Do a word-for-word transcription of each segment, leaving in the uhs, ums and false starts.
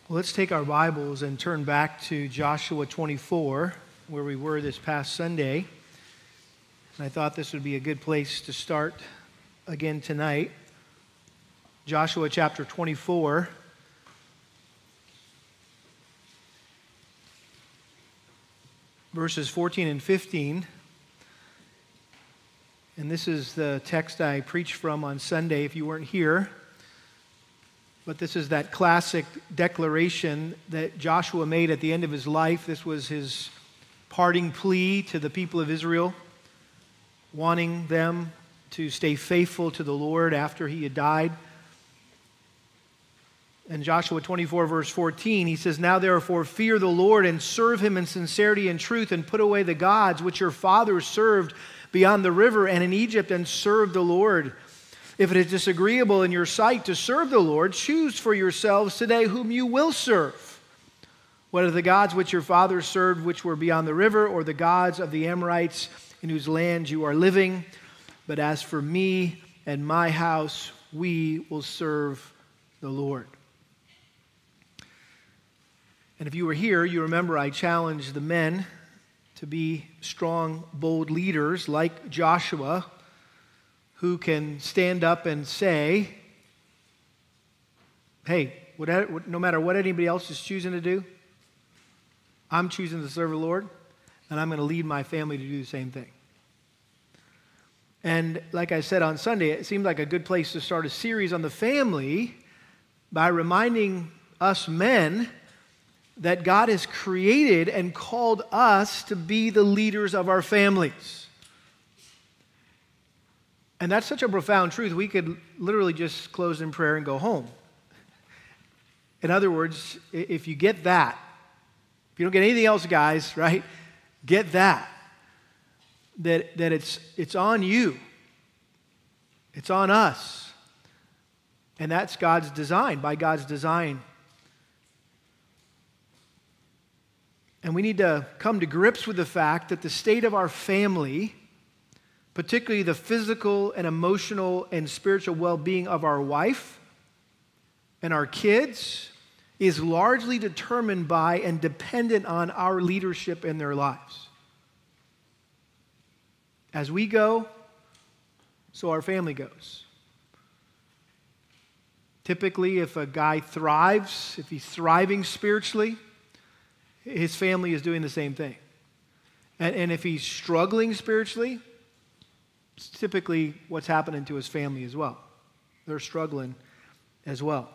Well, let's take our Bibles and turn back to Joshua twenty-four, where we were this past Sunday. And I thought this would be a good place to start again tonight. Joshua chapter twenty-four. Verses fourteen and fifteen. And this is the text I preached from on Sunday if you weren't here. But this is that classic declaration that Joshua made at the end of his life. This was his parting plea to the people of Israel, wanting them to stay faithful to the Lord after he had died. In Joshua twenty-four, verse fourteen, he says, "Now therefore fear the Lord and serve him in sincerity and truth, and put away the gods which your fathers served beyond the river and in Egypt, and serve the Lord. If it is disagreeable in your sight to serve the Lord, choose for yourselves today whom you will serve, whether the gods which your fathers served which were beyond the river, or the gods of the Amorites in whose land you are living. But as for me and my house, we will serve the Lord." And if you were here, you remember I challenged the men to be strong, bold leaders like Joshua, who can stand up and say, hey, whatever, no matter what anybody else is choosing to do, I'm choosing to serve the Lord, and I'm going to lead my family to do the same thing. And like I said on Sunday, it seemed like a good place to start a series on the family by reminding us men that God has created and called us to be the leaders of our families. And that's such a profound truth, we could literally just close in prayer and go home. In other words, if you get that, if you don't get anything else, guys, right, get that, that, that it's, it's on you. It's on us. And that's God's design, by God's design. And we need to come to grips with the fact that the state of our family, particularly the physical and emotional and spiritual well-being of our wife and our kids, is largely determined by and dependent on our leadership in their lives. As we go, so our family goes. Typically, if a guy thrives, if he's thriving spiritually, his family is doing the same thing. And, and if he's struggling spiritually, it's typically what's happening to his family as well. They're struggling as well.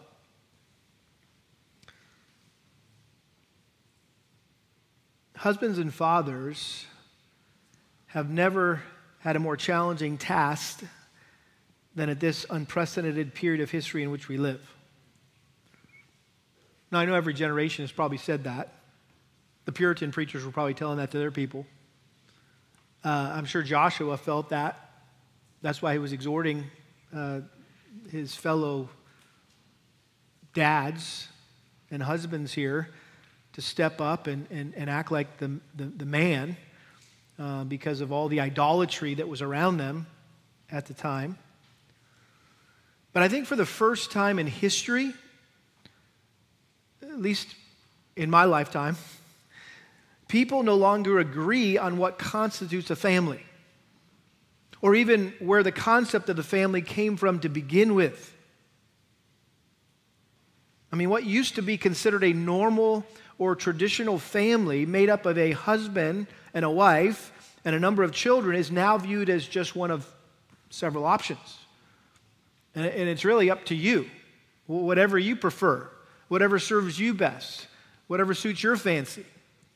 Husbands and fathers have never had a more challenging task than at this unprecedented period of history in which we live. Now, I know every generation has probably said that. The Puritan preachers were probably telling that to their people. Uh, I'm sure Joshua felt that. That's why he was exhorting uh, his fellow dads and husbands here to step up and, and, and act like the, the, the man uh, because of all the idolatry that was around them at the time. But I think for the first time in history, at least in my lifetime, people no longer agree on what constitutes a family, or even where the concept of the family came from to begin with. I mean, what used to be considered a normal or traditional family made up of a husband and a wife and a number of children is now viewed as just one of several options. And it's really up to you, whatever you prefer, whatever serves you best, whatever suits your fancy.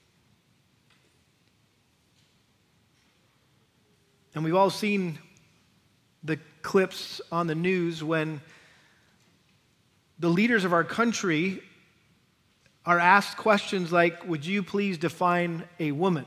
And we've all seen the clips on the news when the leaders of our country are asked questions like, would you please define a woman?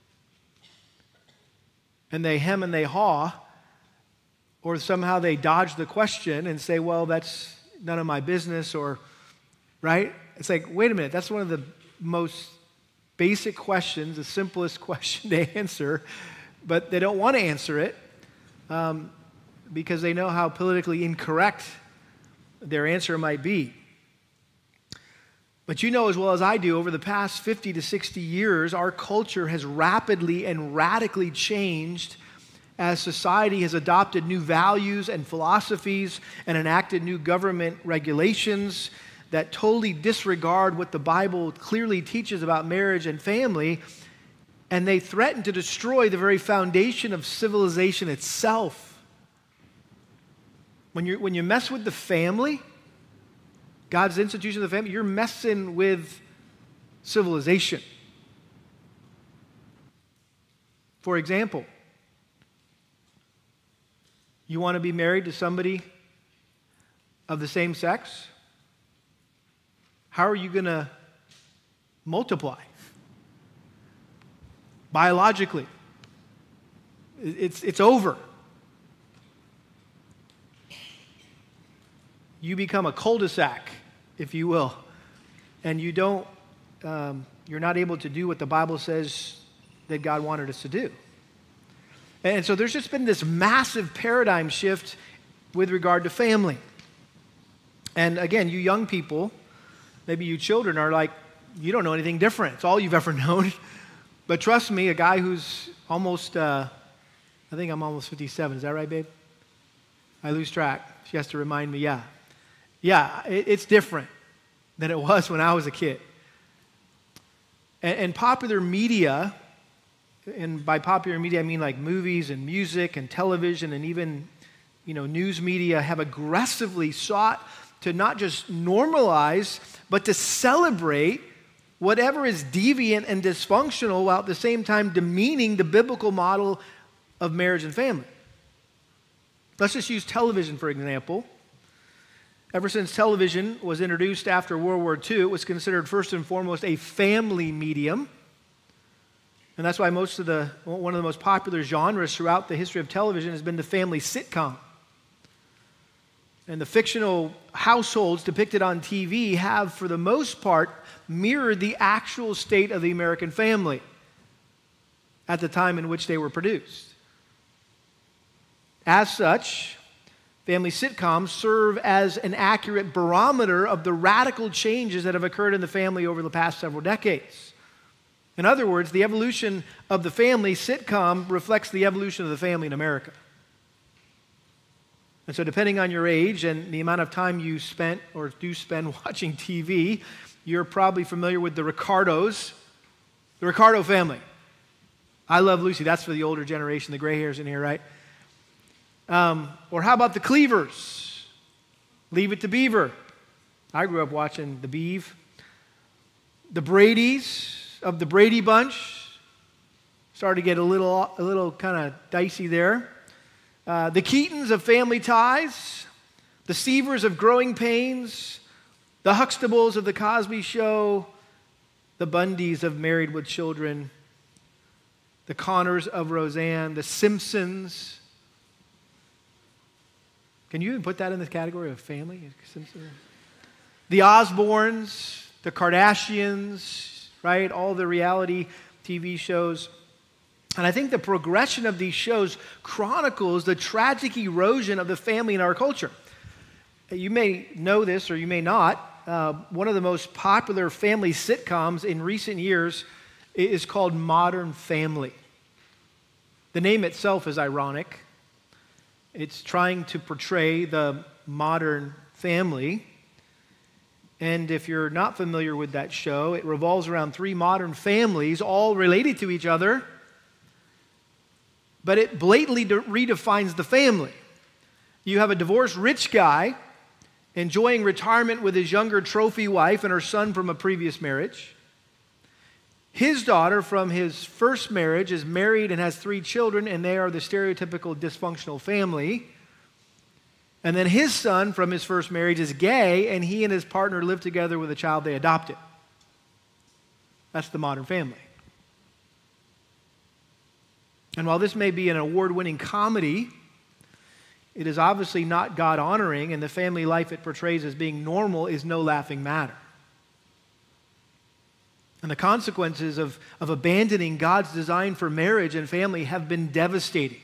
And they hem and they haw, or somehow they dodge the question and say, well, that's none of my business, or, right? It's like, wait a minute, that's one of the most basic questions, the simplest question to answer, but they don't want to answer it um, because they know how politically incorrect their answer might be. But you know as well as I do, over the past fifty to sixty years, our culture has rapidly and radically changed as society has adopted new values and philosophies and enacted new government regulations that totally disregard what the Bible clearly teaches about marriage and family, and they threaten to destroy the very foundation of civilization itself. When you when you mess with the family, God's institution of the family, you're messing with civilization. For example, you want to be married to somebody of the same sex? How are you going to multiply? Biologically. It's, it's over. You become a cul-de-sac, if you will, and you don't, um, you're not able to do what the Bible says that God wanted us to do. And so there's just been this massive paradigm shift with regard to family. And again, you young people, maybe you children are like, you don't know anything different. It's all you've ever known. But trust me, a guy who's almost, uh, I think I'm almost fifty-seven. Is that right, babe? I lose track. She has to remind me, yeah. Yeah, it, it's different than it was when I was a kid. And, and popular media, and by popular media I mean like movies and music and television and even, you know, news media, have aggressively sought to not just normalize, but to celebrate whatever is deviant and dysfunctional while at the same time demeaning the biblical model of marriage and family. Let's just use television for example. Ever since television was introduced after World War Two, it was considered first and foremost a family medium. And that's why most of the, one of the most popular genres throughout the history of television has been the family sitcom. And the fictional households depicted on T V have, for the most part, mirrored the actual state of the American family at the time in which they were produced. As such, family sitcoms serve as an accurate barometer of the radical changes that have occurred in the family over the past several decades. In other words, the evolution of the family sitcom reflects the evolution of the family in America. And so depending on your age and the amount of time you spent or do spend watching T V, you're probably familiar with the Ricardos, the Ricardo family. I Love Lucy. That's for the older generation, the gray hairs in here, right? Um, or how about the Cleavers? Leave It to Beaver. I grew up watching the Beav. The Bradys of the Brady Bunch started to get a little, a little kind of dicey there. Uh, the Keatons of Family Ties, the Seavers of Growing Pains, the Huxtables of The Cosby Show, the Bundys of Married with Children, the Connors of Roseanne, the Simpsons. Can you even put that in the category of family? Simpsons? The Osbournes, the Kardashians, right? All the reality T V shows. And I think the progression of these shows chronicles the tragic erosion of the family in our culture. You may know this or you may not. Uh, one of the most popular family sitcoms in recent years is called Modern Family. The name itself is ironic. It's trying to portray the modern family. And if you're not familiar with that show, it revolves around three modern families, all related to each other. But it blatantly de- redefines the family. You have a divorced rich guy enjoying retirement with his younger trophy wife and her son from a previous marriage. His daughter from his first marriage is married and has three children, and they are the stereotypical dysfunctional family. And then his son from his first marriage is gay, and he and his partner live together with a child they adopted. That's the modern family. And while this may be an award-winning comedy, it is obviously not God-honoring, and the family life it portrays as being normal is no laughing matter. And the consequences of, of abandoning God's design for marriage and family have been devastating.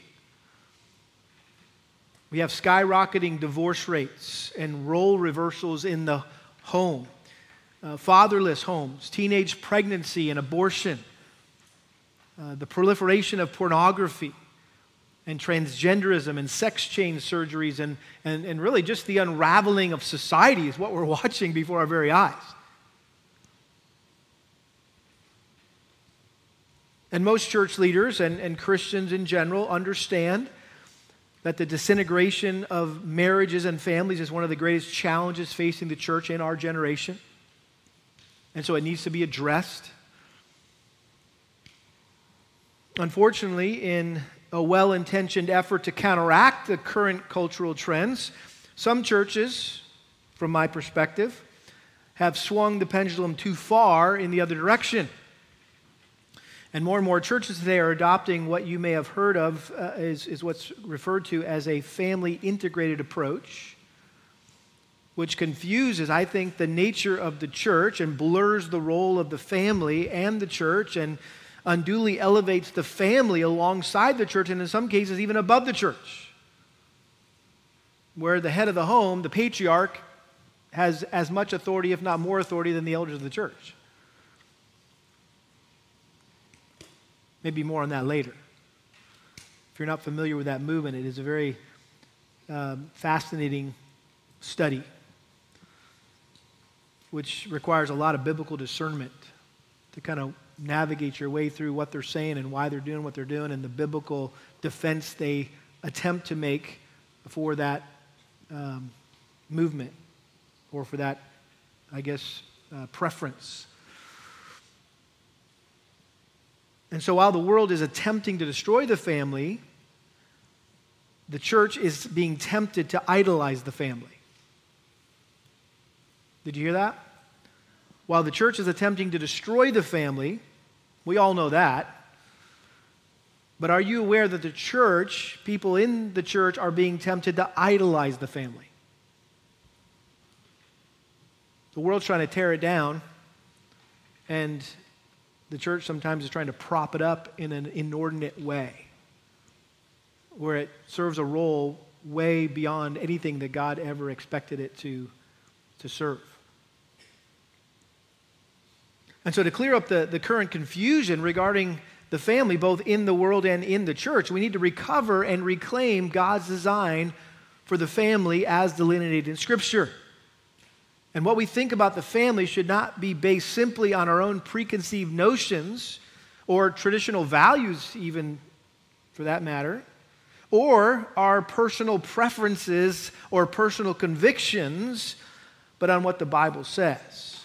We have skyrocketing divorce rates and role reversals in the home. uh, fatherless homes, teenage pregnancy and abortion, uh, the proliferation of pornography and transgenderism and sex change surgeries, and, and, and really just the unraveling of society is what we're watching before our very eyes. And most church leaders and, and Christians in general understand that the disintegration of marriages and families is one of the greatest challenges facing the church in our generation. And so it needs to be addressed. Unfortunately, in a well-intentioned effort to counteract the current cultural trends, some churches, from my perspective, have swung the pendulum too far in the other direction. And more and more churches today are adopting what you may have heard of uh, is, is what's referred to as a family integrated approach, which confuses, I think, the nature of the church and blurs the role of the family and the church and unduly elevates the family alongside the church and in some cases even above the church, where the head of the home, the patriarch, has as much authority, if not more authority, than the elders of the church. Maybe more on that later. If you're not familiar with that movement, it is a very um, fascinating study, which requires a lot of biblical discernment to kind of navigate your way through what they're saying and why they're doing what they're doing and the biblical defense they attempt to make for that um, movement or for that, I guess, uh, preference. And so while the world is attempting to destroy the family, the church is being tempted to idolize the family. Did you hear that? While the church is attempting to destroy the family, we all know that. But are you aware that the church, people in the church, are being tempted to idolize the family? The world's trying to tear it down, and the church sometimes is trying to prop it up in an inordinate way, where it serves a role way beyond anything that God ever expected it to, to serve. And so to clear up the, the current confusion regarding the family, both in the world and in the church, we need to recover and reclaim God's design for the family as delineated in Scripture. And what we think about the family should not be based simply on our own preconceived notions or traditional values, even for that matter, or our personal preferences or personal convictions, but on what the Bible says.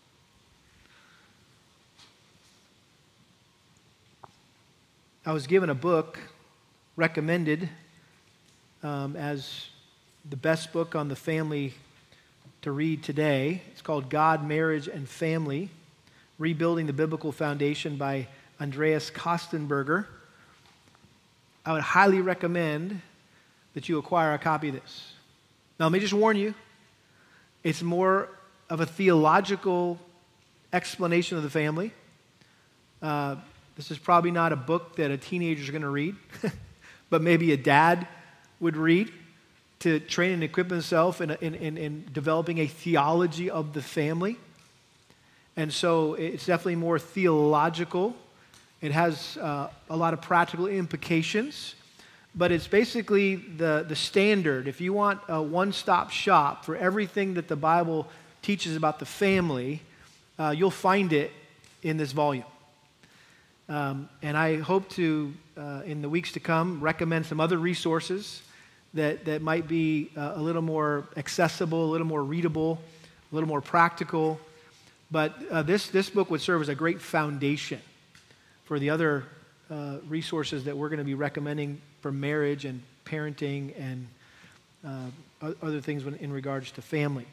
I was given a book recommended um, as the best book on the family to read today. It's called God, Marriage, and Family, Rebuilding the Biblical Foundation by Andreas Kostenberger. I would highly recommend that you acquire a copy of this. Now, let me just warn you, it's more of a theological explanation of the family. Uh, this is probably not a book that a teenager is going to read, but maybe a dad would read to train and equip himself in, in, in, in developing a theology of the family. And so it's definitely more theological. It has uh, a lot of practical implications, but it's basically the, the standard. If you want a one-stop shop for everything that the Bible teaches about the family, uh, you'll find it in this volume. Um, and I hope to, uh, in the weeks to come, recommend some other resources that, that might be uh, a little more accessible, a little more readable, a little more practical. But uh, this, this book would serve as a great foundation for the other uh, resources that we're going to be recommending for marriage and parenting and uh, other things when, in regards to family.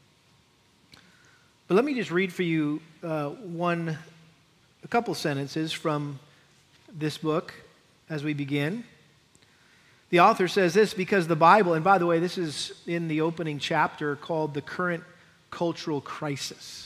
But let me just read for you uh, one, a couple sentences from this book as we begin. The author says this, because the Bible, and by the way, this is in the opening chapter called The Current Cultural Crisis,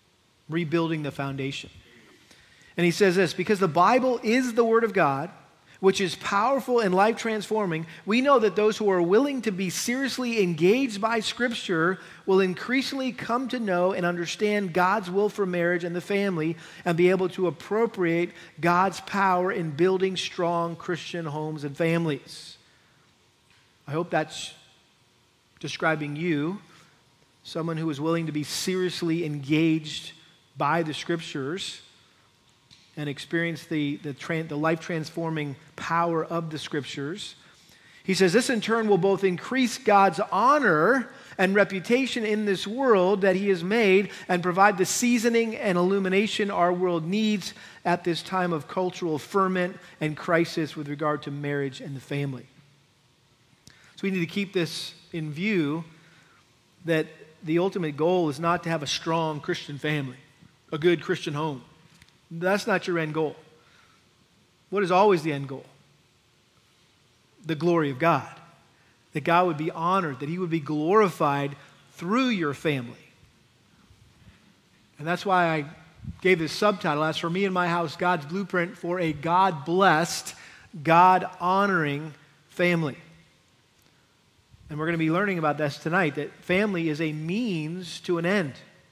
Rebuilding the Foundation. And he says this, because the Bible is the Word of God, which is powerful and life-transforming, we know that those who are willing to be seriously engaged by Scripture will increasingly come to know and understand God's will for marriage and the family and be able to appropriate God's power in building strong Christian homes and families. I hope that's describing you, someone who is willing to be seriously engaged by the Scriptures and experience the, the, tran- the life-transforming power of the Scriptures. He says this in turn will both increase God's honor and reputation in this world that he has made and provide the seasoning and illumination our world needs at this time of cultural ferment and crisis with regard to marriage and the family. So we need to keep this in view, that the ultimate goal is not to have a strong Christian family, a good Christian home. That's not your end goal. What is always the end goal? The glory of God. That God would be honored, that he would be glorified through your family. And that's why I gave this subtitle, as for me and my house, God's blueprint for a God-blessed, God-honoring family. And we're going to be learning about this tonight, that family is a means to an end.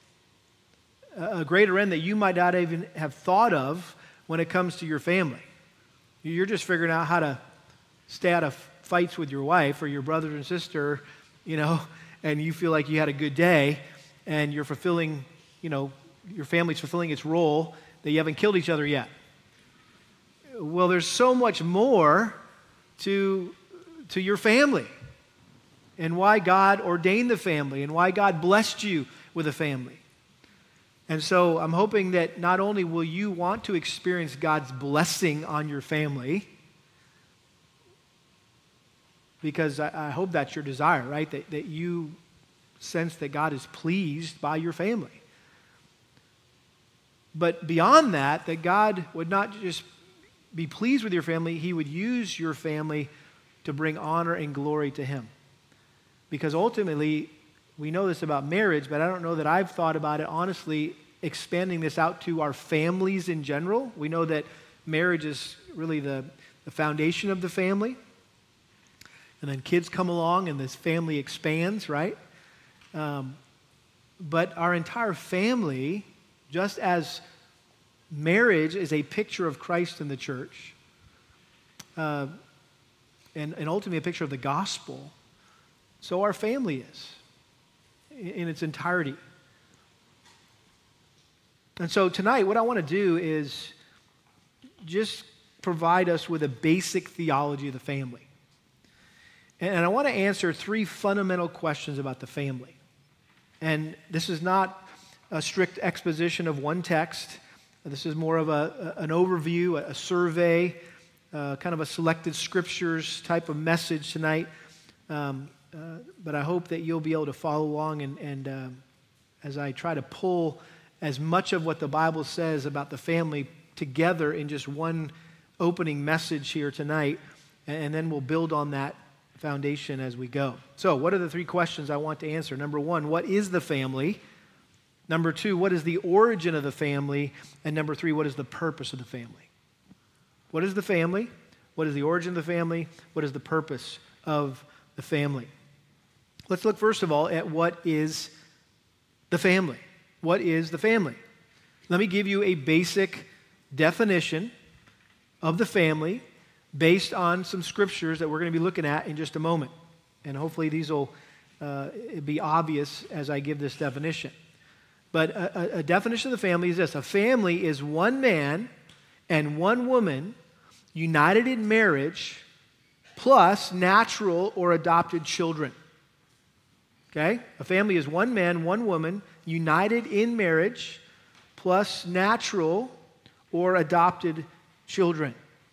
A greater end that you might not even have thought of when it comes to your family. You're just figuring out how to stay out of fights with your wife or your brother and sister, you know, and you feel like you had a good day and you're fulfilling, you know, your family's fulfilling its role, that you haven't killed each other yet. Well, there's so much more to, to your family and why God ordained the family and why God blessed you with a family. And so I'm hoping that not only will you want to experience God's blessing on your family, because I, I hope that's your desire, right? That, that you sense that God is pleased by your family. But beyond that, that God would not just be pleased with your family, he would use your family to bring honor and glory to him. Because ultimately, we know this about marriage, but I don't know that I've thought about it honestly, expanding this out to our families in general. We know that marriage is really the, the foundation of the family. And then kids come along and this family expands, right? Um, but our entire family, just as marriage is a picture of Christ in the church, uh, and, and ultimately a picture of the gospel, so our family is in its entirety. And so tonight, what I want to do is just provide us with a basic theology of the family. And I want to answer three fundamental questions about the family. And this is not a strict exposition of one text. This is more of a, an overview, a survey, uh, kind of a selected scriptures type of message tonight. Um, uh, but I hope that you'll be able to follow along and, and uh, as I try to pull as much of what the Bible says about the family together in just one opening message here tonight, and then we'll build on that foundation as we go. So, what are the three questions I want to answer? Number one, what is the family? Number two, what is the origin of the family? And number three, what is the purpose of the family? What is the family? What is the origin of the family? What is the purpose of the family? Let's look first of all at what is the family. What is the family? Let me give you a basic definition of the family based on some scriptures that we're going to be looking at in just a moment. And hopefully these will uh, be obvious as I give this definition. But a, a definition of the family is this. A family is one man and one woman united in marriage plus natural or adopted children. Okay? A family is one man, one woman united in marriage plus natural or adopted children.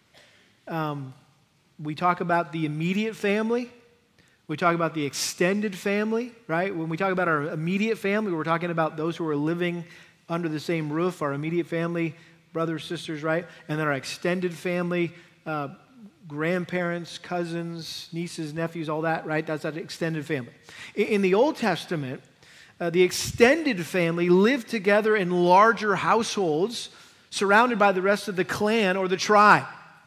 Um, we talk about the immediate family. We talk about the extended family, right? When we talk about our immediate family, we're talking about those who are living under the same roof, our immediate family, brothers, sisters, right? And then our extended family, uh, grandparents, cousins, nieces, nephews, all that, right? That's that extended family. In, in the Old Testament, uh, the extended family lived together in larger households surrounded by the rest of the clan or the tribe.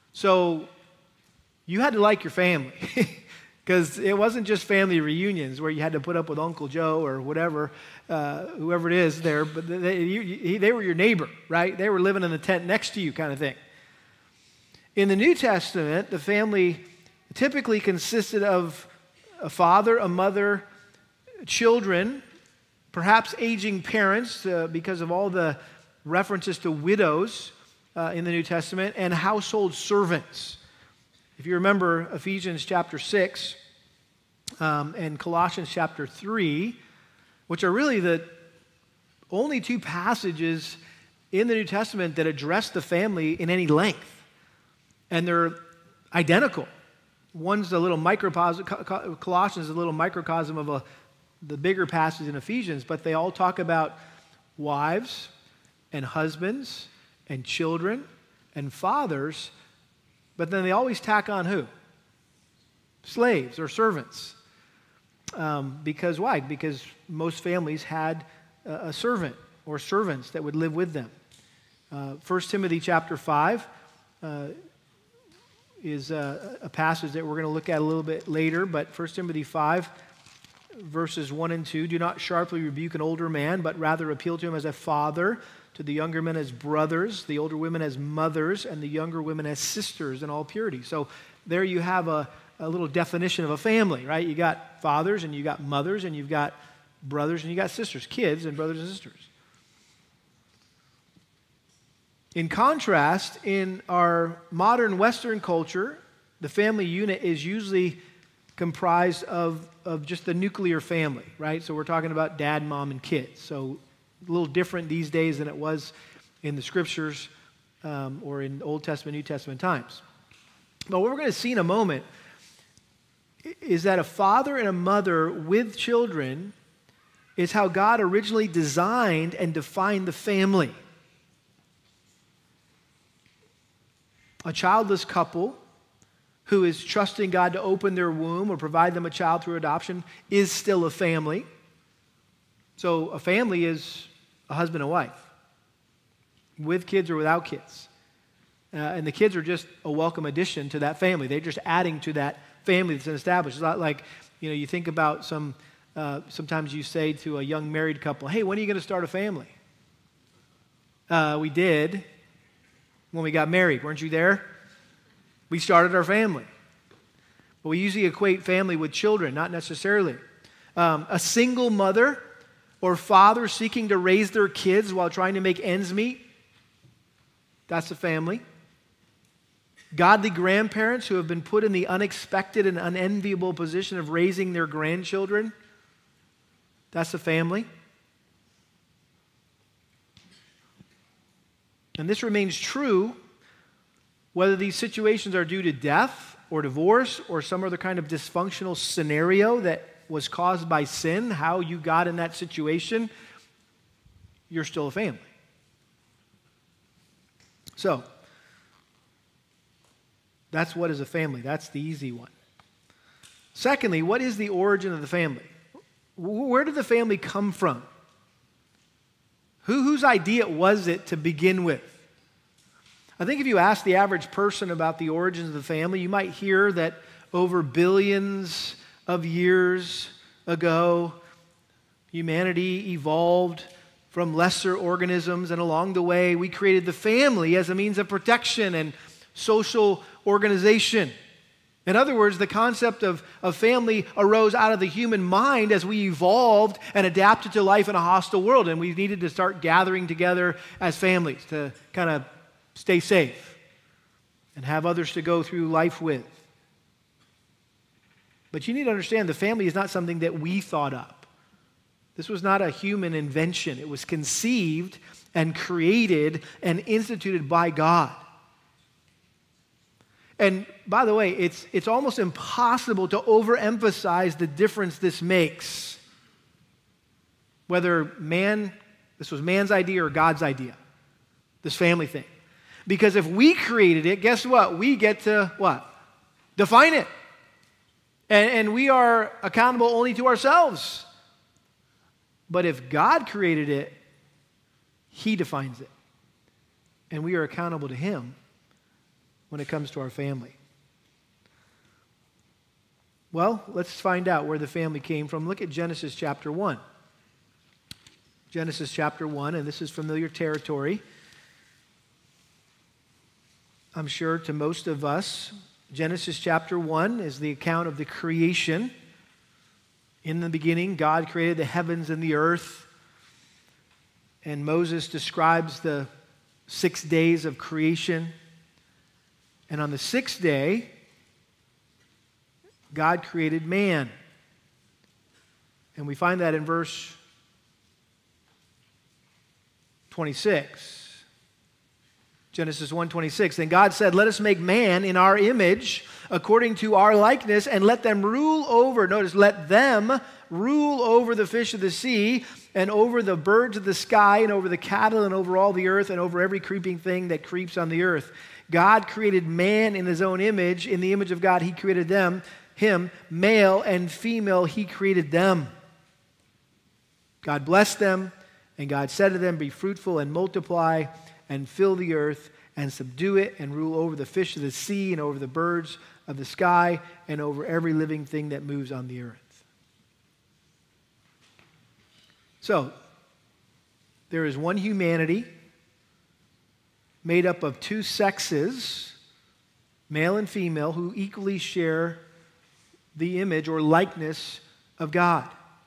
So you had to like your family because it wasn't just family reunions where you had to put up with Uncle Joe or whatever, uh, whoever it is there, but they, you, they were your neighbor, right? They were living in the tent next to you kind of thing. In the New Testament, the family typically consisted of a father, a mother, children, perhaps aging parents uh, because of all the references to widows uh, in the New Testament, and household servants. If you remember Ephesians chapter six um, and Colossians chapter three, which are really the only two passages in the New Testament that address the family in any length. And they're identical. One's a little microcosm, Colossians is a little microcosm of a, the bigger passage in Ephesians, but they all talk about wives and husbands and children and fathers, but then they always tack on who? Slaves or servants. Um, because why? Because most families had a, a servant or servants that would live with them. Uh, First Timothy chapter five uh, is a, a passage that we're going to look at a little bit later, but First Timothy five, verses one and two, do not sharply rebuke an older man, but rather appeal to him as a father, to the younger men as brothers, the older women as mothers, and the younger women as sisters in all purity. So there you have a, a little definition of a family, right? You got fathers, and you got mothers, and you've got brothers, and you got sisters, kids and brothers and sisters. In contrast, in our modern Western culture, the family unit is usually comprised of, of just the nuclear family, right? So we're talking about dad, mom, and kids. So a little different these days than it was in the scriptures um, or in Old Testament, New Testament times. But what we're going to see in a moment is that a father and a mother with children is how God originally designed and defined the family. A childless couple who is trusting God to open their womb or provide them a child through adoption is still a family. So a family is a husband and wife, with kids or without kids. Uh, and the kids are just a welcome addition to that family. They're just adding to that family that's been established. It's not like, you know, you think about some, uh, sometimes you say to a young married couple, hey, when are you going to start a family? Uh, we did. When we got married, weren't you there? We started our family. But we usually equate family with children, not necessarily. Um, a single mother or father seeking to raise their kids while trying to make ends meet, that's a family. Godly grandparents who have been put in the unexpected and unenviable position of raising their grandchildren, that's a family. And this remains true whether these situations are due to death or divorce or some other kind of dysfunctional scenario that was caused by sin, how you got in that situation, you're still a family. So, that's what is a family. That's the easy one. Secondly, what is the origin of the family? Where did the family come from? Who, whose idea was it to begin with? I think if you ask the average person about the origins of the family, you might hear that over billions of years ago, humanity evolved from lesser organisms, and along the way, we created the family as a means of protection and social organization. In other words, the concept of, of family arose out of the human mind as we evolved and adapted to life in a hostile world, and we needed to start gathering together as families to kind of stay safe and have others to go through life with. But you need to understand the family is not something that we thought up. This was not a human invention. It was conceived and created and instituted by God. And by the way, it's, it's almost impossible to overemphasize the difference this makes. Whether man, this was man's idea or God's idea, this family thing. Because if we created it, guess what? We get to what? Define it. And, and we are accountable only to ourselves. But if God created it, He defines it. And we are accountable to Him when it comes to our family? Well, let's find out where the family came from. Look at Genesis chapter one. Genesis chapter one, and this is familiar territory, I'm sure, to most of us. Genesis chapter one is the account of the creation. In the beginning, God created the heavens and the earth. And Moses describes the six days of creation. And on the sixth day, God created man. And we find that in verse twenty-six. Genesis one twenty-six. Then God said, let us make man in our image, according to our likeness, and let them rule over, notice, let them rule over the fish of the sea, and over the birds of the sky, and over the cattle, and over all the earth, and over every creeping thing that creeps on the earth. God created man in his own image. In the image of God, he created them, him, male and female, he created them. God blessed them, and God said to them, be fruitful and multiply, and fill the earth, and subdue it, and rule over the fish of the sea, and over the birds of the sky, and over every living thing that moves on the earth. So, there is one humanity made up of two sexes, male and female, who equally share the image or likeness of God.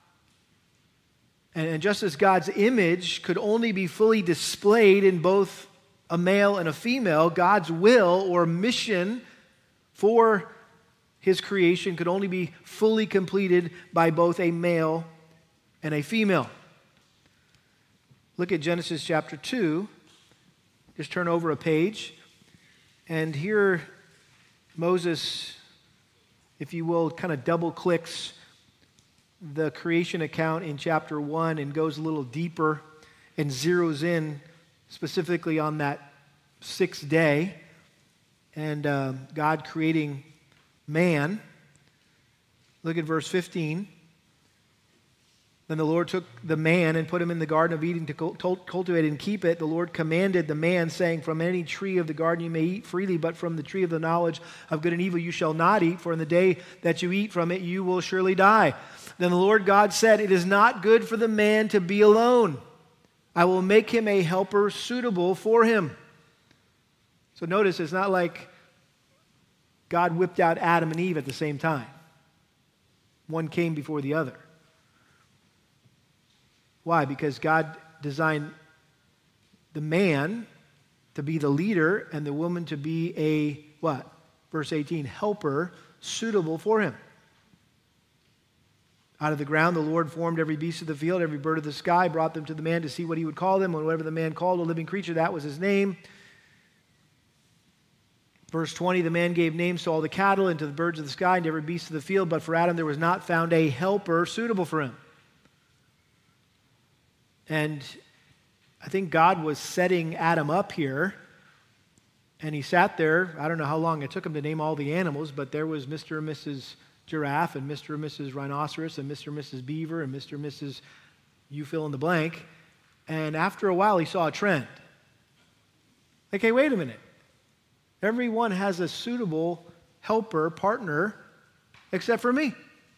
And just as God's image could only be fully displayed in both a male and a female, God's will or mission for his creation could only be fully completed by both a male and a female. Look at Genesis chapter two. Just turn over a page. And here Moses, if you will, kind of double clicks the creation account in chapter one and goes a little deeper and zeroes in specifically on that sixth day and uh, God creating man. Look at verse fifteen. Then the Lord took the man and put him in the Garden of Eden to cultivate and keep it. The Lord commanded the man, saying, from any tree of the garden you may eat freely, but from the tree of the knowledge of good and evil you shall not eat, for in the day that you eat from it you will surely die. Then the Lord God said, it is not good for the man to be alone. I will make him a helper suitable for him. So notice, it's not like God whipped out Adam and Eve at the same time. One came before the other. Why? Because God designed the man to be the leader and the woman to be a, what? Verse eighteen, helper suitable for him. Out of the ground the Lord formed every beast of the field, every bird of the sky, brought them to the man to see what he would call them. And whatever the man called a living creature, that was his name. Verse twenty, the man gave names to all the cattle and to the birds of the sky and to every beast of the field, but for Adam there was not found a helper suitable for him. And I think God was setting Adam up here, and he sat there. I don't know how long it took him to name all the animals, but there was Mister and Missus Giraffe and Mister and Missus Rhinoceros and Mister and Missus Beaver and Mister and Missus you fill in the blank. And after a while, he saw a trend. Like, hey, wait a minute. Everyone has a suitable helper, partner, except for me.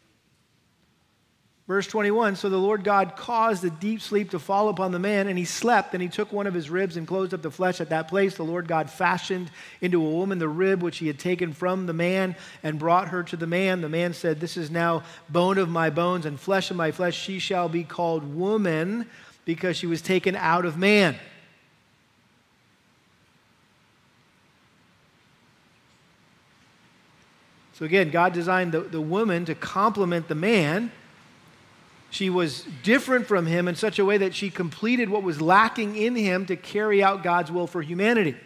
Verse twenty-one, so the Lord God caused a deep sleep to fall upon the man, and he slept, and he took one of his ribs and closed up the flesh at that place. The Lord God fashioned into a woman the rib which he had taken from the man and brought her to the man. The man said, this is now bone of my bones and flesh of my flesh. She shall be called woman because she was taken out of man. So again, God designed the, the woman to complement the man. She was different from him in such a way that she completed what was lacking in him to carry out God's will for humanity.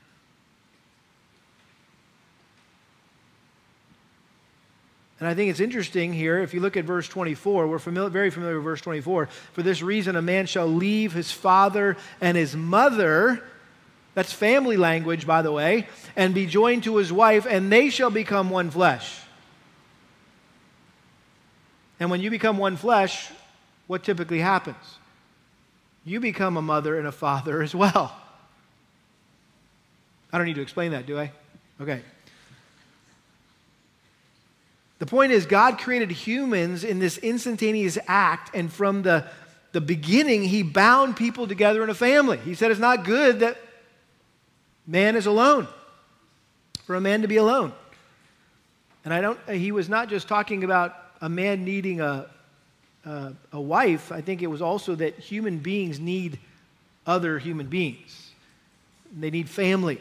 And I think it's interesting here, if you look at verse twenty-four, we're familiar, very familiar with verse twenty-four. For this reason, a man shall leave his father and his mother, that's family language, by the way, and be joined to his wife, and they shall become one flesh. And when you become one flesh, what typically happens? You become a mother and a father as well. I don't need to explain that, do I? Okay. The point is, God created humans in this instantaneous act, and from the, the beginning, he bound people together in a family. He said it's not good that man is alone, for a man to be alone. And I don't, he was not just talking about a man needing a, a, a wife. I think it was also that human beings need other human beings. They need family.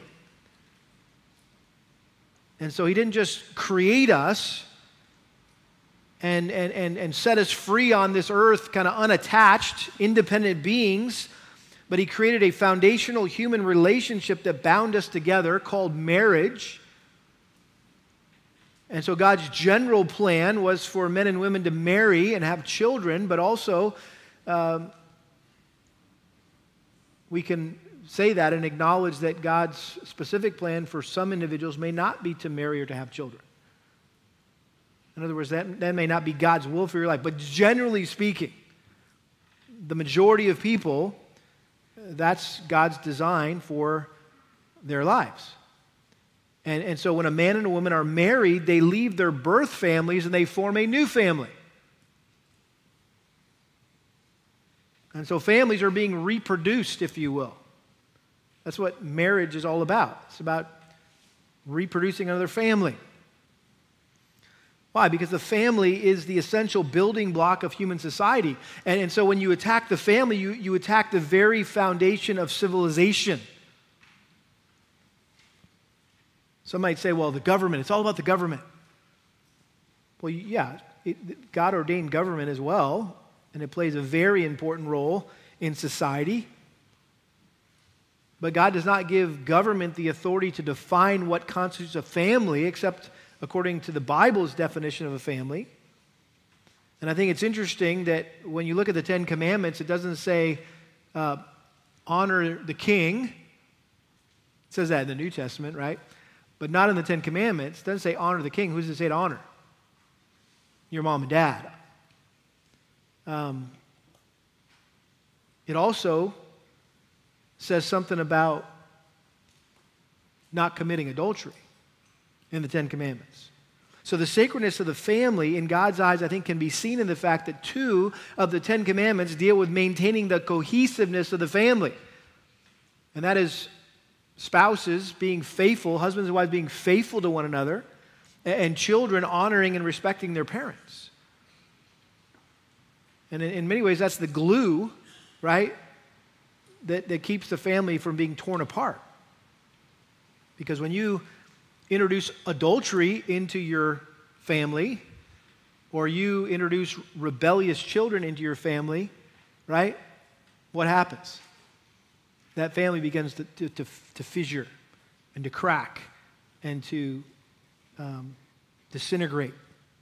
And so he didn't just create us and, and, and, and set us free on this earth, kind of unattached, independent beings, but he created a foundational human relationship that bound us together called marriage. And so God's general plan was for men and women to marry and have children, but also um, we can say that and acknowledge that God's specific plan for some individuals may not be to marry or to have children. In other words, that, that may not be God's will for your life. But generally speaking, the majority of people, that's God's design for their lives. And, and so when a man and a woman are married, they leave their birth families and they form a new family. And so families are being reproduced, if you will. That's what marriage is all about. It's about reproducing another family. Why? Because the family is the essential building block of human society. And, and so when you attack the family, you, you attack the very foundation of civilization. Some might say, well, the government, it's all about the government. Well, yeah, it, God ordained government as well, and it plays a very important role in society. But God does not give government the authority to define what constitutes a family, except according to the Bible's definition of a family. And I think it's interesting that when you look at the Ten Commandments, it doesn't say uh, honor the king. It says that in the New Testament, right? But not in the Ten Commandments. It doesn't say honor the king. Who does it say to honor? Your mom and dad. Um, it also says something about not committing adultery in the Ten Commandments. So the sacredness of the family in God's eyes, I think, can be seen in the fact that two of the Ten Commandments deal with maintaining the cohesiveness of the family. And that is spouses being faithful, husbands and wives being faithful to one another, and children honoring and respecting their parents. And in, in many ways, that's the glue, right, that, that keeps the family from being torn apart. Because when you introduce adultery into your family, or you introduce rebellious children into your family, right, what happens? That family begins to, to, to, to fissure and to crack and to um, disintegrate.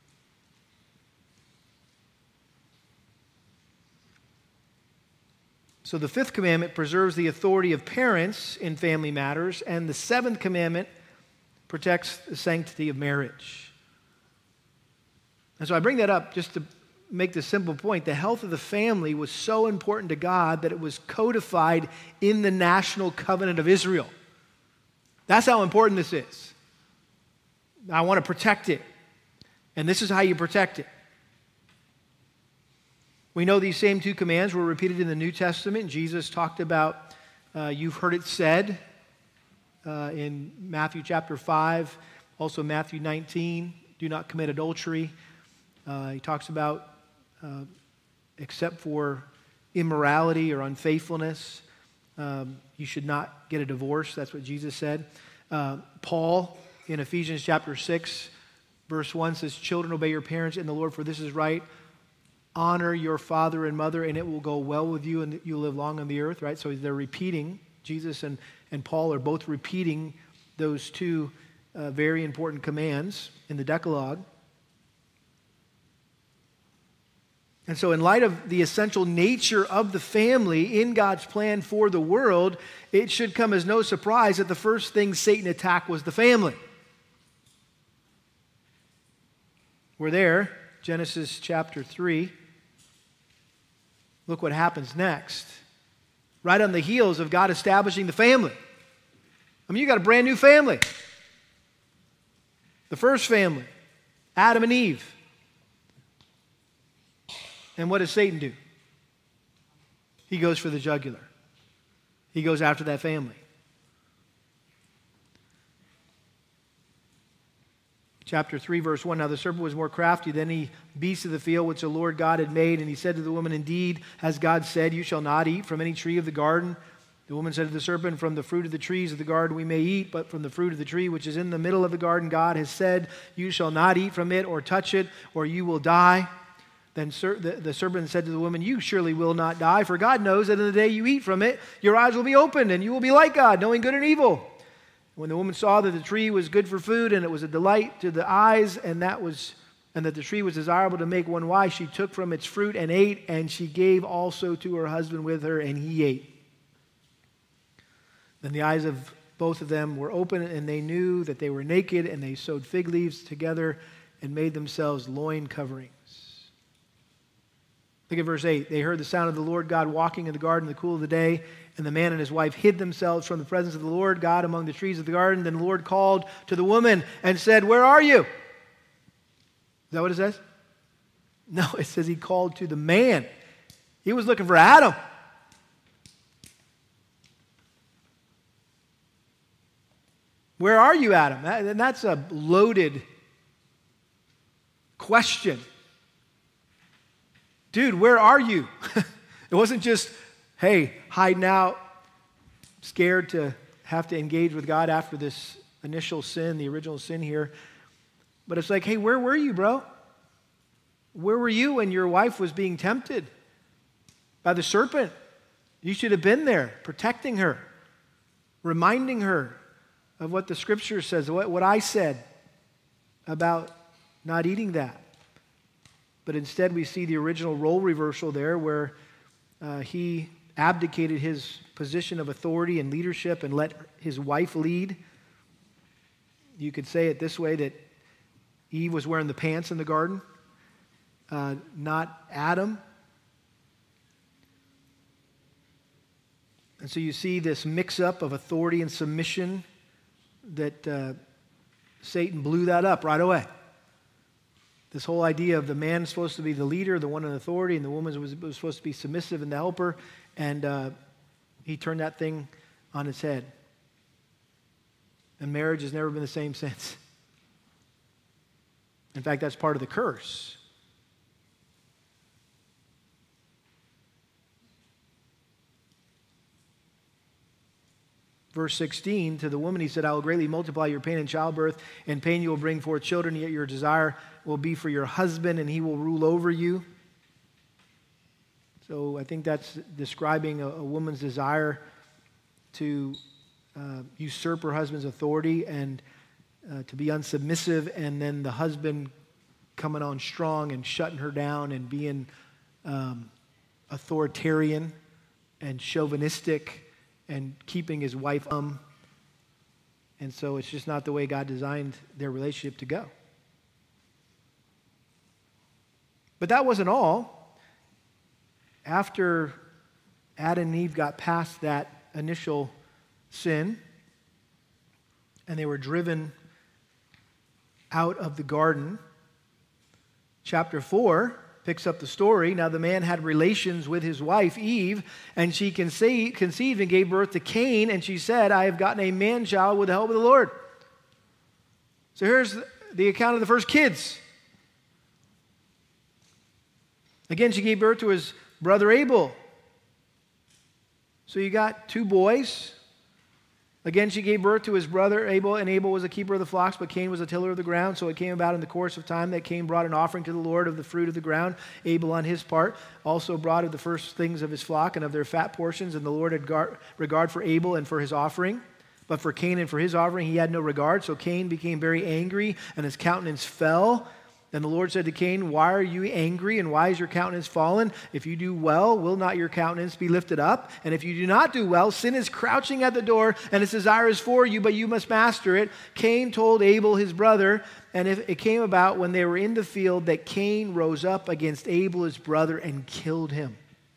So the fifth commandment preserves the authority of parents in family matters, and the seventh commandment protects the sanctity of marriage. And so I bring that up just to make the simple point. The health of the family was so important to God that it was codified in the national covenant of Israel. That's how important this is. I want to protect it. And this is how you protect it. We know these same two commands were repeated in the New Testament. Jesus talked about, uh, you've heard it said, uh, in Matthew chapter five, also Matthew nineteen, do not commit adultery. Uh, he talks about, uh, except for immorality or unfaithfulness, um, you should not get a divorce. That's what Jesus said. Uh, Paul, in Ephesians chapter six, verse one says, children, obey your parents in the Lord, for this is right. Honor your father and mother, and it will go well with you, and you'll live long on the earth, right? So they're repeating, Jesus and, and Paul are both repeating those two uh, very important commands in the Decalogue. And so in light of the essential nature of the family in God's plan for the world, it should come as no surprise that the first thing Satan attacked was the family. We're there, Genesis chapter three. Look what happens next. Right on the heels of God establishing the family. I mean, you got a brand new family. The first family, Adam and Eve. And what does Satan do? He goes for the jugular. He goes after that family. Chapter three, verse one, now the serpent was more crafty than any beast of the field which the Lord God had made. And he said to the woman, indeed, as God said, you shall not eat from any tree of the garden. The woman said to the serpent, from the fruit of the trees of the garden we may eat, but from the fruit of the tree which is in the middle of the garden, God has said, you shall not eat from it or touch it, or you will die. Then ser- the, the serpent said to the woman, you surely will not die, for God knows that in the day you eat from it, your eyes will be opened, and you will be like God, knowing good and evil. When the woman saw that the tree was good for food, and it was a delight to the eyes, and that was, and that the tree was desirable to make one wise, she took from its fruit and ate, and she gave also to her husband with her, and he ate. Then the eyes of both of them were open, and they knew that they were naked, and they sewed fig leaves together and made themselves loin coverings. Look at verse eight. They heard the sound of the Lord God walking in the garden in the cool of the day, and the man and his wife hid themselves from the presence of the Lord God among the trees of the garden. Then the Lord called to the woman and said, where are you? Is that what it says? No, it says he called to the man. He was looking for Adam. Where are you, Adam? And that's a loaded question. Dude, where are you? It wasn't just, hey, hiding out, scared to have to engage with God after this initial sin, the original sin here. But it's like, hey, where were you, bro? Where were you when your wife was being tempted by the serpent? You should have been there, protecting her, reminding her of what the scripture says, what, what I said about not eating that. But instead we see the original role reversal there where uh, he abdicated his position of authority and leadership and let his wife lead. You could say it this way, that Eve was wearing the pants in the garden, uh, not Adam. And so you see this mix-up of authority and submission that uh, Satan blew that up right away. This whole idea of the man supposed to be the leader, the one in authority, and the woman was, was supposed to be submissive and the helper, and uh, he turned that thing on its head. And marriage has never been the same since. In fact, that's part of the curse. Verse sixteen, to the woman he said, I will greatly multiply your pain in childbirth. In pain you will bring forth children, yet your desire will be for your husband, and he will rule over you. So I think that's describing a, a woman's desire to uh, usurp her husband's authority and uh, to be unsubmissive, and then the husband coming on strong and shutting her down and being um, authoritarian and chauvinistic and keeping his wife um. And so it's just not the way God designed their relationship to go. But that wasn't all. After Adam and Eve got past that initial sin and they were driven out of the garden, chapter four picks up the story. Now the man had relations with his wife Eve, and she conceived and gave birth to Cain, and she said, I have gotten a man-child with the help of the Lord. So here's the account of the first kids. Again, she gave birth to his brother Abel. So you got two boys. Again, she gave birth to his brother Abel, and Abel was a keeper of the flocks, but Cain was a tiller of the ground. So it came about in the course of time that Cain brought an offering to the Lord of the fruit of the ground. Abel, on his part, also brought of the first things of his flock and of their fat portions, and the Lord had gar- regard for Abel and for his offering. But for Cain and for his offering he had no regard. So Cain became very angry, and his countenance fell. Then the Lord said to Cain, why are you angry, and why is your countenance fallen? If you do well, will not your countenance be lifted up? And if you do not do well, sin is crouching at the door, and its desire is for you, but you must master it. Cain told Abel his brother, and if it came about when they were in the field that Cain rose up against Abel his brother and killed him.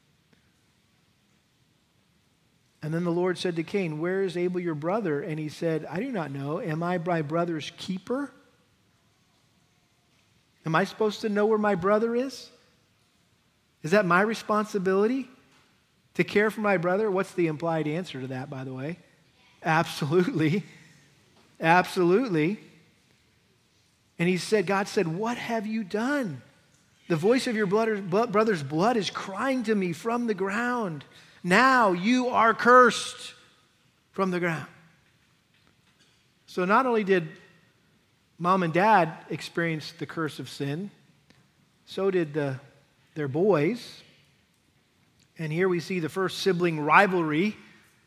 And then the Lord said to Cain, where is Abel your brother? And he said, I do not know. Am I my brother's keeper? Am I supposed to know where my brother is? Is that my responsibility to care for my brother? What's the implied answer to that, by the way? Absolutely. Absolutely. And he said, God said, what have you done? The voice of your brother's blood is crying to me from the ground. Now you are cursed from the ground. So not only did mom and dad experience the curse of sin, so did the, their boys. And here we see the first sibling rivalry.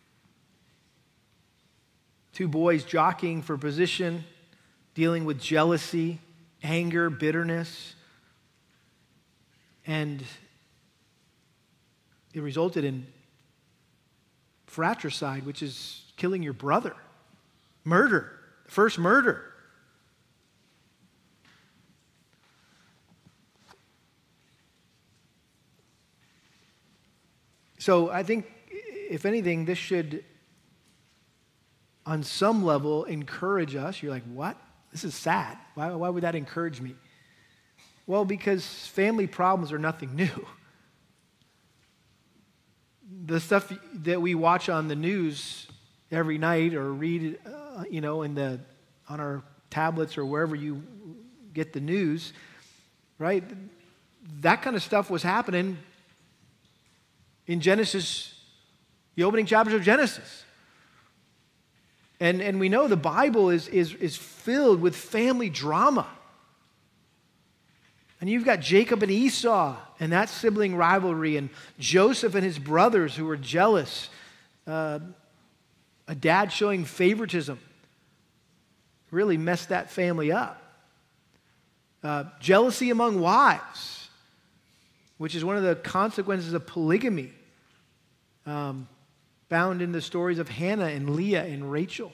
Two boys jockeying for position, dealing with jealousy, anger, bitterness. And it resulted in fratricide, which is killing your brother. Murder, first murder. So I think, if anything, this should, on some level, encourage us. You're like, what? This is sad. Why, why would that encourage me? Well, because family problems are nothing new. The stuff that we watch on the news every night or read, uh, you know, in the on our tablets or wherever you get the news, right? That kind of stuff was happening in Genesis, the opening chapters of Genesis. And, and we know the Bible is, is, is filled with family drama. And you've got Jacob and Esau and that sibling rivalry, and Joseph and his brothers who were jealous. Uh, a dad showing favoritism really messed that family up. Uh, jealousy among wives, which is one of the consequences of polygamy, um, found in the stories of Hannah and Leah and Rachel.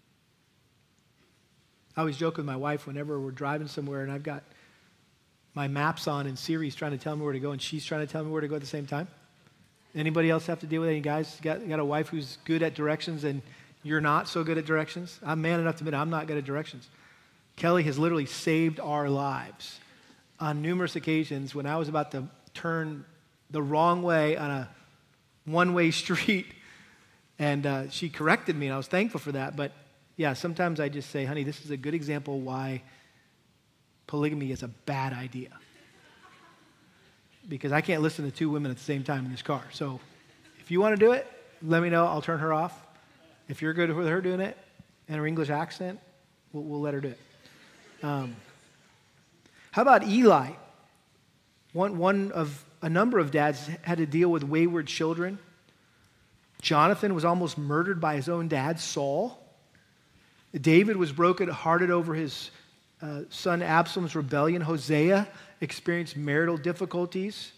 I always joke with my wife whenever we're driving somewhere and I've got my maps on and Siri's trying to tell me where to go and she's trying to tell me where to go at the same time. Anybody else have to deal with any guys? Got, got a wife who's good at directions and you're not so good at directions? I'm man enough to admit I'm not good at directions. Kelly has literally saved our lives on numerous occasions when I was about to turn the wrong way on a one-way street, and uh, she corrected me, and I was thankful for that. But yeah, sometimes I just say, honey, this is a good example why polygamy is a bad idea. Because I can't listen to two women at the same time in this car. So if you want to do it, let me know. I'll turn her off. If you're good with her doing it and her English accent, we'll, we'll let her do it. Um, how about Eli? One, one of a number of dads had to deal with wayward children. Jonathan was almost murdered by his own dad, Saul. David was brokenhearted over his uh, son Absalom's rebellion. Hosea experienced marital difficulties.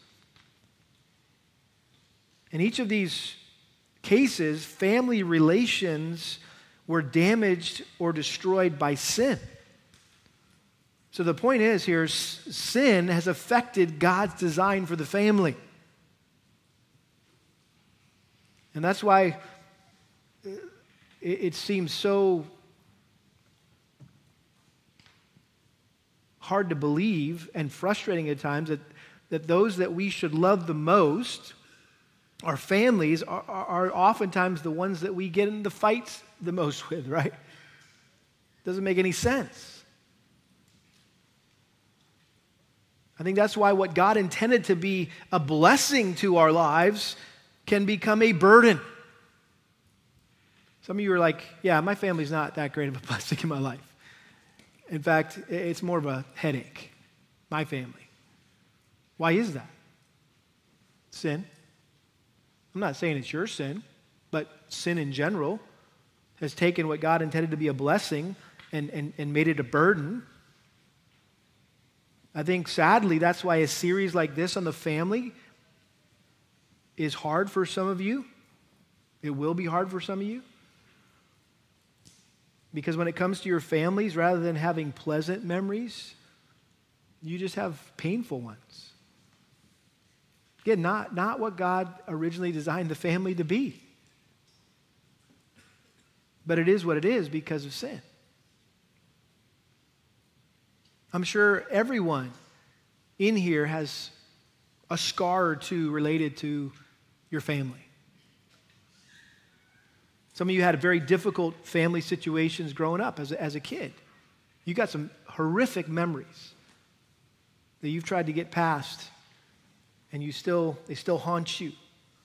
In each of these cases, family relations were damaged or destroyed by sin. So the point is here, sin has affected God's design for the family. And that's why it seems so hard to believe and frustrating at times that, that those that we should love the most, our families, are, are oftentimes the ones that we get in the fights the most with, right? Doesn't make any sense. I think that's why what God intended to be a blessing to our lives can become a burden. Some of you are like, yeah, my family's not that great of a blessing in my life. In fact, it's more of a headache, my family. Why is that? Sin. I'm not saying it's your sin, but sin in general has taken what God intended to be a blessing and, and, and made it a burden. I think, sadly, that's why a series like this on the family is hard for some of you. It will be hard for some of you. Because when it comes to your families, rather than having pleasant memories, you just have painful ones. Again, not, not what God originally designed the family to be. But it is what it is because of sin. I'm sure everyone in here has a scar or two related to your family. Some of you had very difficult family situations growing up as a, as a kid. You got some horrific memories that you've tried to get past, and you still they still haunt you.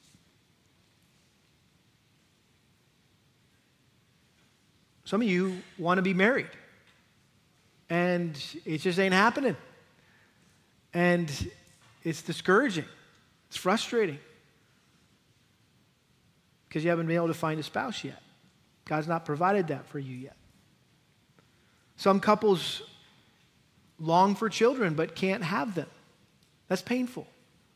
Some of you want to be married, and it just ain't happening. And it's discouraging. It's frustrating because you haven't been able to find a spouse yet. God's not provided that for you yet. Some couples long for children but can't have them. That's painful.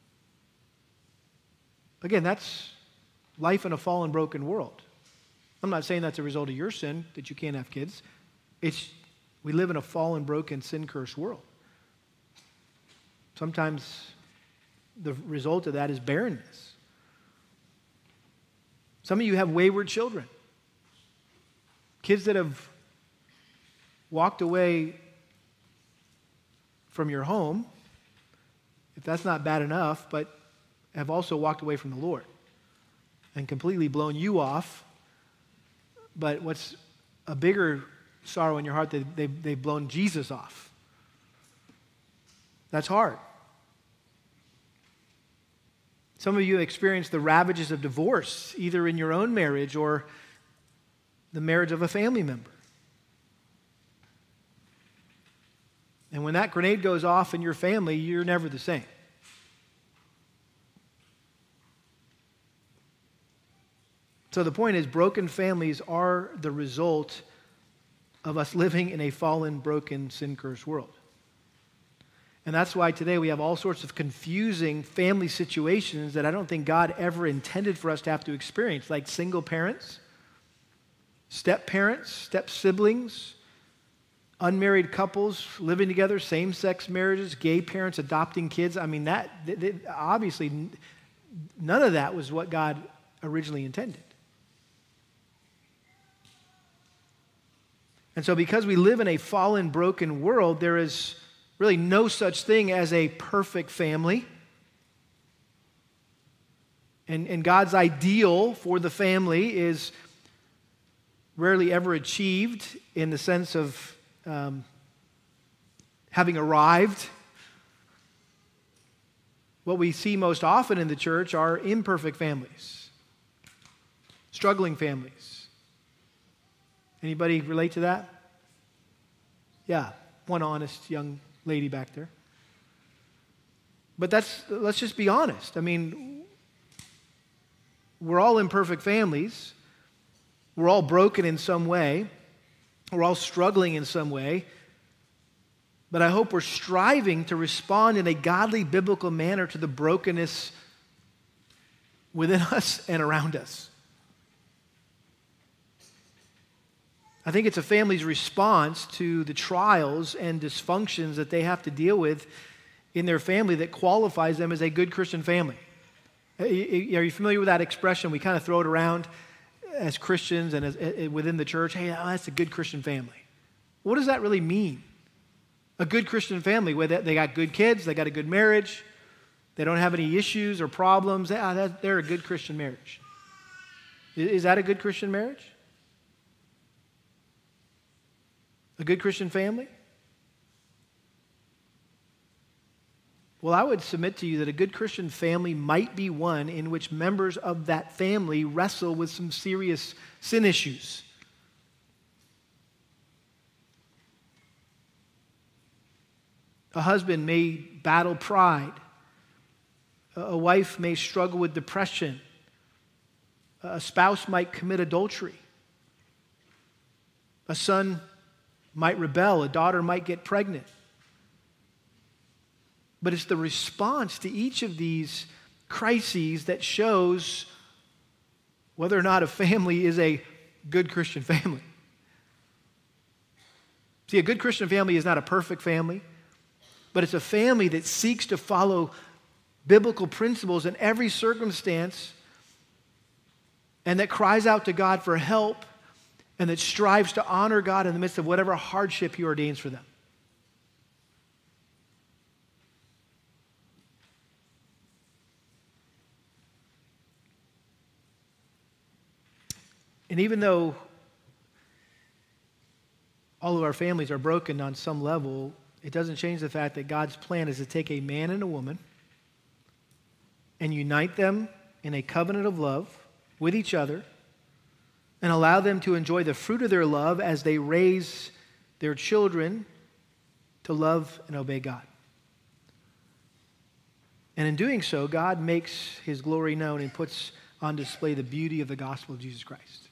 Again, that's life in a fallen, broken world. I'm not saying that's a result of your sin, that you can't have kids. It's we live in a fallen, broken, sin-cursed world. Sometimes the result of that is barrenness. Some of you have wayward children. Kids that have walked away from your home, if that's not bad enough, but have also walked away from the Lord and completely blown you off. But what's a bigger sorrow in your heart, that they've, they've blown Jesus off. That's hard. Some of you have experienced the ravages of divorce, either in your own marriage or the marriage of a family member. And when that grenade goes off in your family, you're never the same. So the point is, broken families are the result of us living in a fallen, broken, sin-cursed world. And that's why today we have all sorts of confusing family situations that I don't think God ever intended for us to have to experience, like single parents, step-parents, step-siblings, unmarried couples living together, same-sex marriages, gay parents adopting kids. I mean, that obviously none of that was what God originally intended. And so because we live in a fallen, broken world, there is really no such thing as a perfect family. And, and God's ideal for the family is rarely ever achieved in the sense of um, having arrived. What we see most often in the church are imperfect families, struggling families. Anybody relate to that? Yeah, one honest young lady back there. But that's, let's just be honest. I mean, we're all imperfect families. We're all broken in some way. We're all struggling in some way. But I hope we're striving to respond in a godly, biblical manner to the brokenness within us and around us. I think it's a family's response to the trials and dysfunctions that they have to deal with in their family that qualifies them as a good Christian family. Are you familiar with that expression? We kind of throw it around as Christians and as, within the church. Hey, oh, that's a good Christian family. What does that really mean? A good Christian family, where they got good kids, they got a good marriage, they don't have any issues or problems. They're a good Christian marriage. Is that a good Christian marriage? A good Christian family? Well, I would submit to you that a good Christian family might be one in which members of that family wrestle with some serious sin issues. A husband may battle pride. A wife may struggle with depression. A spouse might commit adultery. A son might rebel. A daughter might get pregnant. But it's the response to each of these crises that shows whether or not a family is a good Christian family. See, a good Christian family is not a perfect family, but it's a family that seeks to follow biblical principles in every circumstance and that cries out to God for help and that strives to honor God in the midst of whatever hardship He ordains for them. And even though all of our families are broken on some level, it doesn't change the fact that God's plan is to take a man and a woman and unite them in a covenant of love with each other and allow them to enjoy the fruit of their love as they raise their children to love and obey God. And in doing so, God makes his glory known and puts on display the beauty of the gospel of Jesus Christ.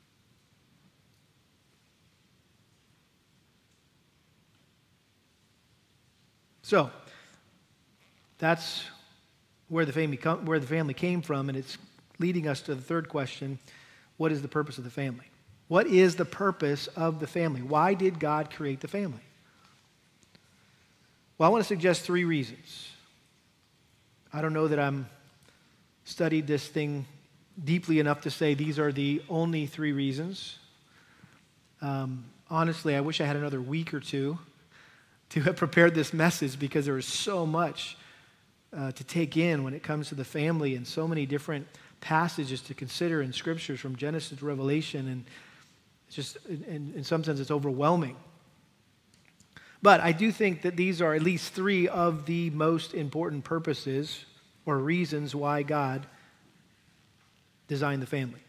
So, that's where the family come, where the family came from, and it's leading us to the third question: what is the purpose of the family? What is the purpose of the family? Why did God create the family? Well, I want to suggest three reasons. I don't know that I'm studied this thing deeply enough to say these are the only three reasons. Um, honestly, I wish I had another week or two to have prepared this message, because there is so much uh, to take in when it comes to the family, and so many different passages to consider in scriptures from Genesis to Revelation, and it's just, in, in some sense, it's overwhelming. But I do think that these are at least three of the most important purposes or reasons why God designed the family.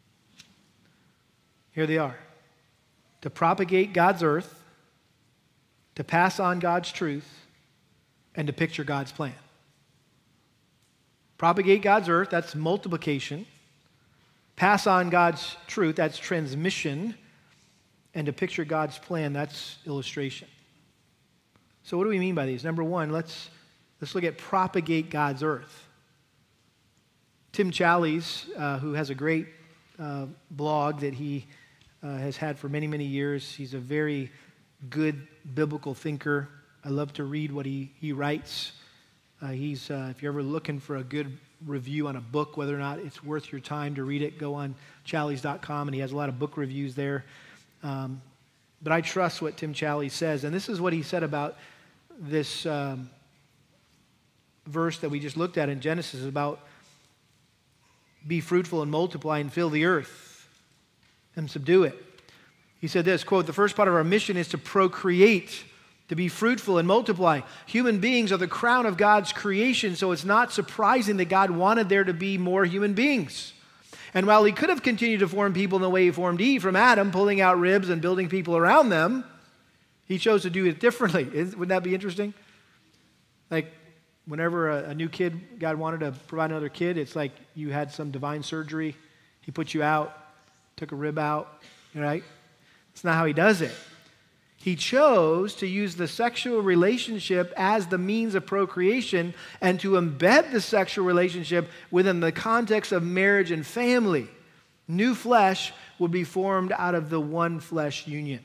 Here they are: to propagate God's earth, to pass on God's truth, and to picture God's plan. Propagate God's earth, that's multiplication. Pass on God's truth, that's transmission. And to picture God's plan, that's illustration. So what do we mean by these? Number one, let's, let's look at propagate God's earth. Tim Challies, uh, who has a great uh, blog that he uh, has had for many, many years. He's a very good biblical thinker. I love to read what he, he writes. Uh, he's, uh, if you're ever looking for a good review on a book, whether or not it's worth your time to read it, go on challies dot com, and he has a lot of book reviews there. Um, but I trust what Tim Challies says, and this is what he said about this um, verse that we just looked at in Genesis about be fruitful and multiply and fill the earth and subdue it. He said this, quote, "The first part of our mission is to procreate, to be fruitful and multiply. Human beings are the crown of God's creation, so it's not surprising that God wanted there to be more human beings. And while he could have continued to form people in the way he formed Eve from Adam, pulling out ribs and building people around them, he chose to do it differently." Wouldn't that be interesting? Like, whenever a, a new kid, God wanted to provide another kid, it's like you had some divine surgery. He put you out, took a rib out, right? It's not how he does it. He chose to use the sexual relationship as the means of procreation and to embed the sexual relationship within the context of marriage and family. New flesh would be formed out of the one flesh union.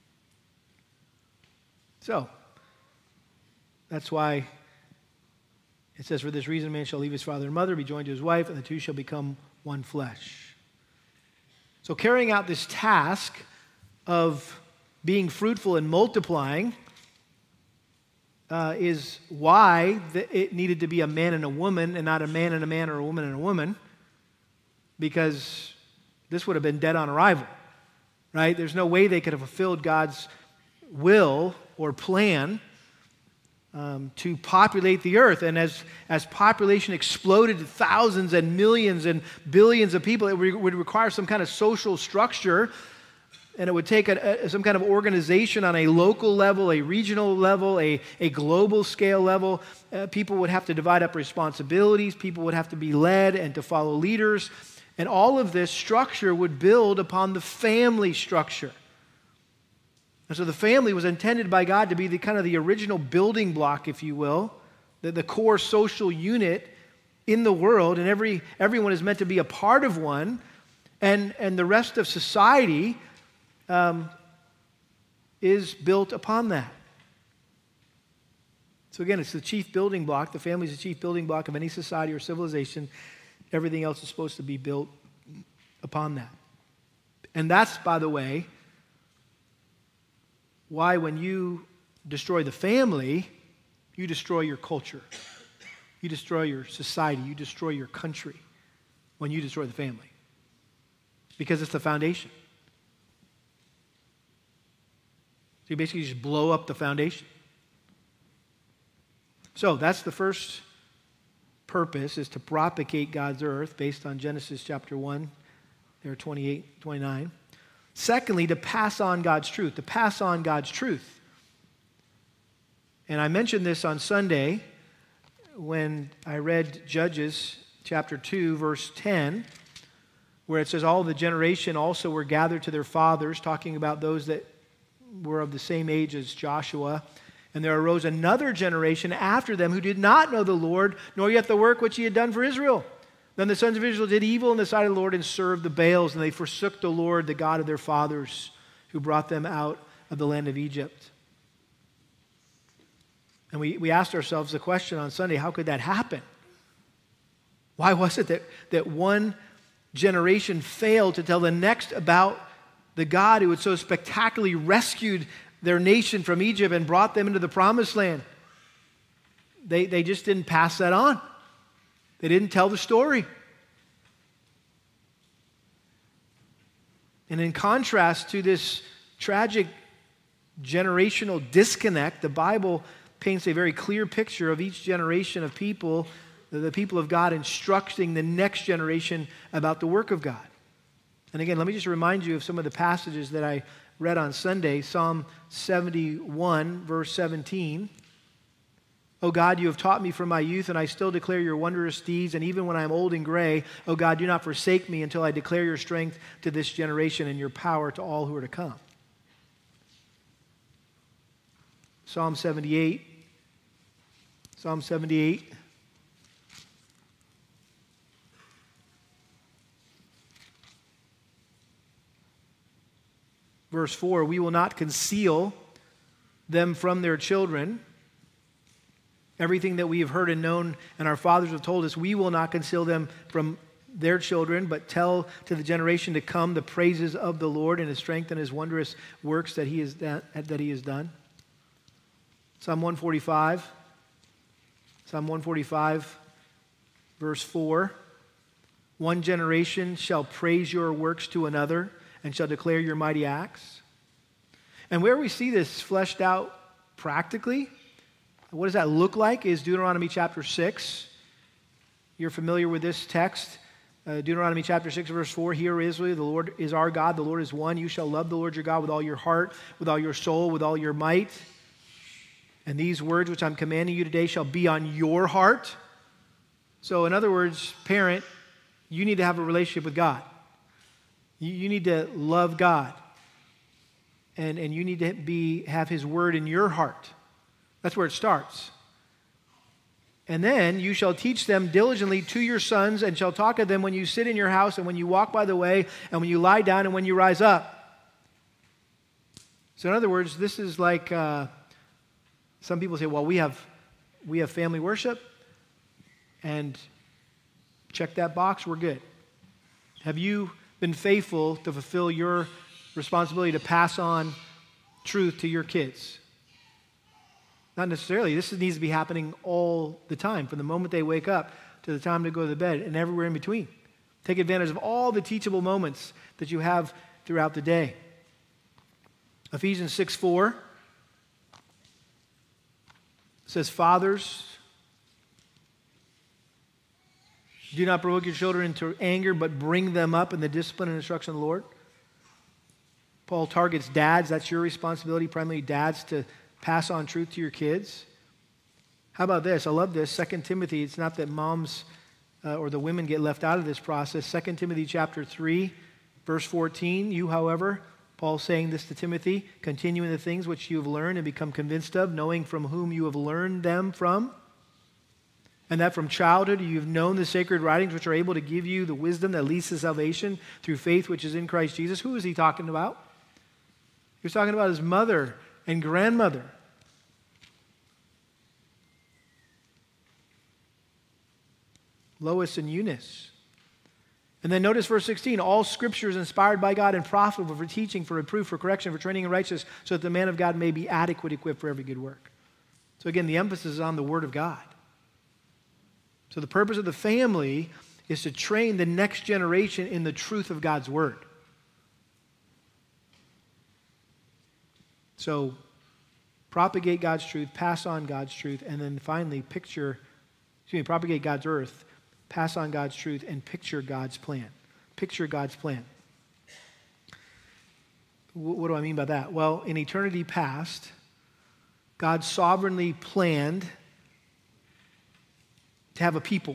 So, that's why it says, "For this reason, a man shall leave his father and mother, be joined to his wife, and the two shall become one flesh." So carrying out this task of being fruitful and multiplying uh, is why the, it needed to be a man and a woman and not a man and a man or a woman and a woman, because this would have been dead on arrival, right? There's no way they could have fulfilled God's will or plan um, to populate the earth. And as, as population exploded to thousands and millions and billions of people, it re- would require some kind of social structure. And it would take a, a, some kind of organization on a local level, a regional level, a, a global scale level. Uh, people would have to divide up responsibilities. People would have to be led and to follow leaders. And all of this structure would build upon the family structure. And so the family was intended by God to be the kind of the original building block, if you will, the, the core social unit in the world. And every everyone is meant to be a part of one. And, and the rest of society Um, is built upon that. So again, it's the chief building block. The family is the chief building block of any society or civilization. Everything else is supposed to be built upon that. And that's, by the way, why when you destroy the family, you destroy your culture. You destroy your society. You destroy your country when you destroy the family. because it's the foundation. So you basically just blow up the foundation. So that's the first purpose, is to propagate God's earth based on Genesis chapter one, there twenty-eight, twenty-nine. Secondly, to pass on God's truth, to pass on God's truth. And I mentioned this on Sunday when I read Judges chapter two, verse ten, where it says, all the generation also were gathered to their fathers, talking about those that were of the same age as Joshua. And there arose another generation after them who did not know the Lord, nor yet the work which he had done for Israel. Then the sons of Israel did evil in the sight of the Lord and served the Baals, and they forsook the Lord, the God of their fathers, who brought them out of the land of Egypt. And we, we asked ourselves the question on Sunday, how could that happen? Why was it that, that one generation failed to tell the next about the God who had so spectacularly rescued their nation from Egypt and brought them into the promised land? They, they just didn't pass that on. They didn't tell the story. And in contrast to this tragic generational disconnect, the Bible paints a very clear picture of each generation of people, the people of God, instructing the next generation about the work of God. And again, let me just remind you of some of the passages that I read on Sunday. Psalm seventy-one, verse seventeen. O God, you have taught me from my youth, and I still declare your wondrous deeds. And even when I am old and gray, O God, do not forsake me until I declare your strength to this generation and your power to all who are to come. Psalm seventy-eight. Psalm seventy-eight. Verse four, we will not conceal them from their children. Everything that we have heard and known and our fathers have told us, we will not conceal them from their children, but tell to the generation to come the praises of the Lord and his strength and his wondrous works that he has, that, that he has done. Psalm one forty-five. Psalm one forty-five, verse four. One generation shall praise your works to another and shall declare your mighty acts. And where we see this fleshed out practically, what does that look like, is Deuteronomy chapter six. You're familiar with this text. Uh, Deuteronomy chapter six, verse four, Hear, Israel, the Lord is our God, the Lord is one. You shall love the Lord your God with all your heart, with all your soul, with all your might. And these words which I'm commanding you today shall be on your heart. So in other words, parent, you need to have a relationship with God. You, you need to love God. And, and you need to be, have his word in your heart. That's where it starts. And then you shall teach them diligently to your sons, and shall talk of them when you sit in your house, and when you walk by the way, and when you lie down, and when you rise up. So in other words, this is like, uh, some people say, well, we have, we have family worship, and check that box, we're good. Have you been faithful to fulfill your responsibility to pass on truth to your kids? Not necessarily. This needs to be happening all the time, from the moment they wake up to the time to go to bed and everywhere in between. Take advantage of all the teachable moments that you have throughout the day. Ephesians six four says, Fathers, do not provoke your children into anger, but bring them up in the discipline and instruction of the Lord. Paul targets dads. That's your responsibility, primarily dads, to pass on truth to your kids. How about this? I love this. Second Timothy, it's not that moms uh, or the women get left out of this process. Second Timothy chapter three, verse fourteen. You, however, Paul's saying this to Timothy, continue in the things which you have learned and become convinced of, knowing from whom you have learned them from, and that from childhood you have known the sacred writings which are able to give you the wisdom that leads to salvation through faith which is in Christ Jesus. Who is he talking about? He was talking about his mother and grandmother. Lois and Eunice. And then notice verse sixteen, all scripture is inspired by God and profitable for teaching, for reproof, for correction, for training in righteousness, so that the man of God may be adequate, equipped for every good work. So again, the emphasis is on the word of God. So the purpose of the family is to train the next generation in the truth of God's word. So propagate God's truth, pass on God's truth, and then finally picture, excuse me, propagate God's earth, pass on God's truth, and picture God's plan. Picture God's plan. What do I mean by that? Well, in eternity past, God sovereignly planned to have a people.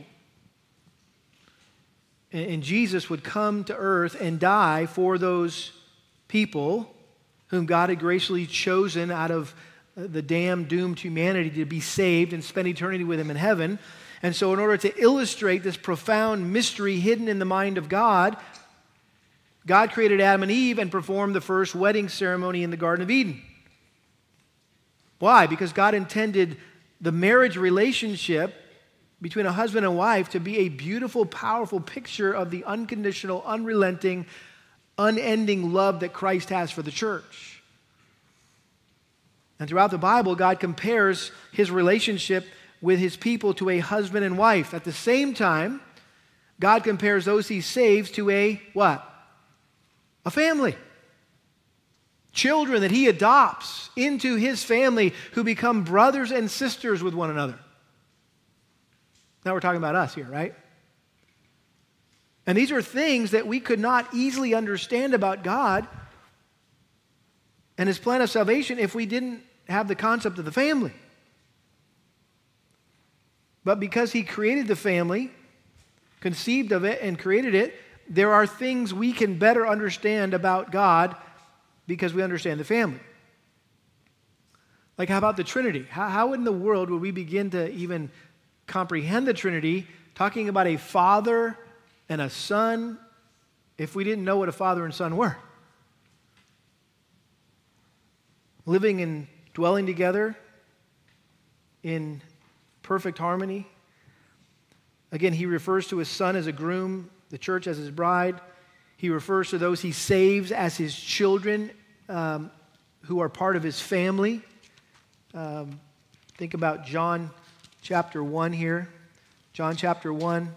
And Jesus would come to earth and die for those people whom God had graciously chosen out of the damned, doomed humanity to be saved and spend eternity with him in heaven. And so in order to illustrate this profound mystery hidden in the mind of God, God created Adam and Eve and performed the first wedding ceremony in the Garden of Eden. Why? Because God intended the marriage relationship between a husband and wife to be a beautiful, powerful picture of the unconditional, unrelenting, unending love that Christ has for the church. And throughout the Bible, God compares his relationship with his people to a husband and wife. At the same time, God compares those he saves to a what? A family. Children that he adopts into his family who become brothers and sisters with one another. Now we're talking about us here, right? And these are things that we could not easily understand about God and his plan of salvation if we didn't have the concept of the family. But because he created the family, conceived of it, and created it, there are things we can better understand about God because we understand the family. Like how about the Trinity? How, how in the world would we begin to even comprehend the Trinity, talking about a father and a son, if we didn't know what a father and son were? Living and dwelling together in perfect harmony. Again, he refers to his son as a groom, the church as his bride. He refers to those he saves as his children um, who are part of his family. Um, think about John chapter one here. John chapter one.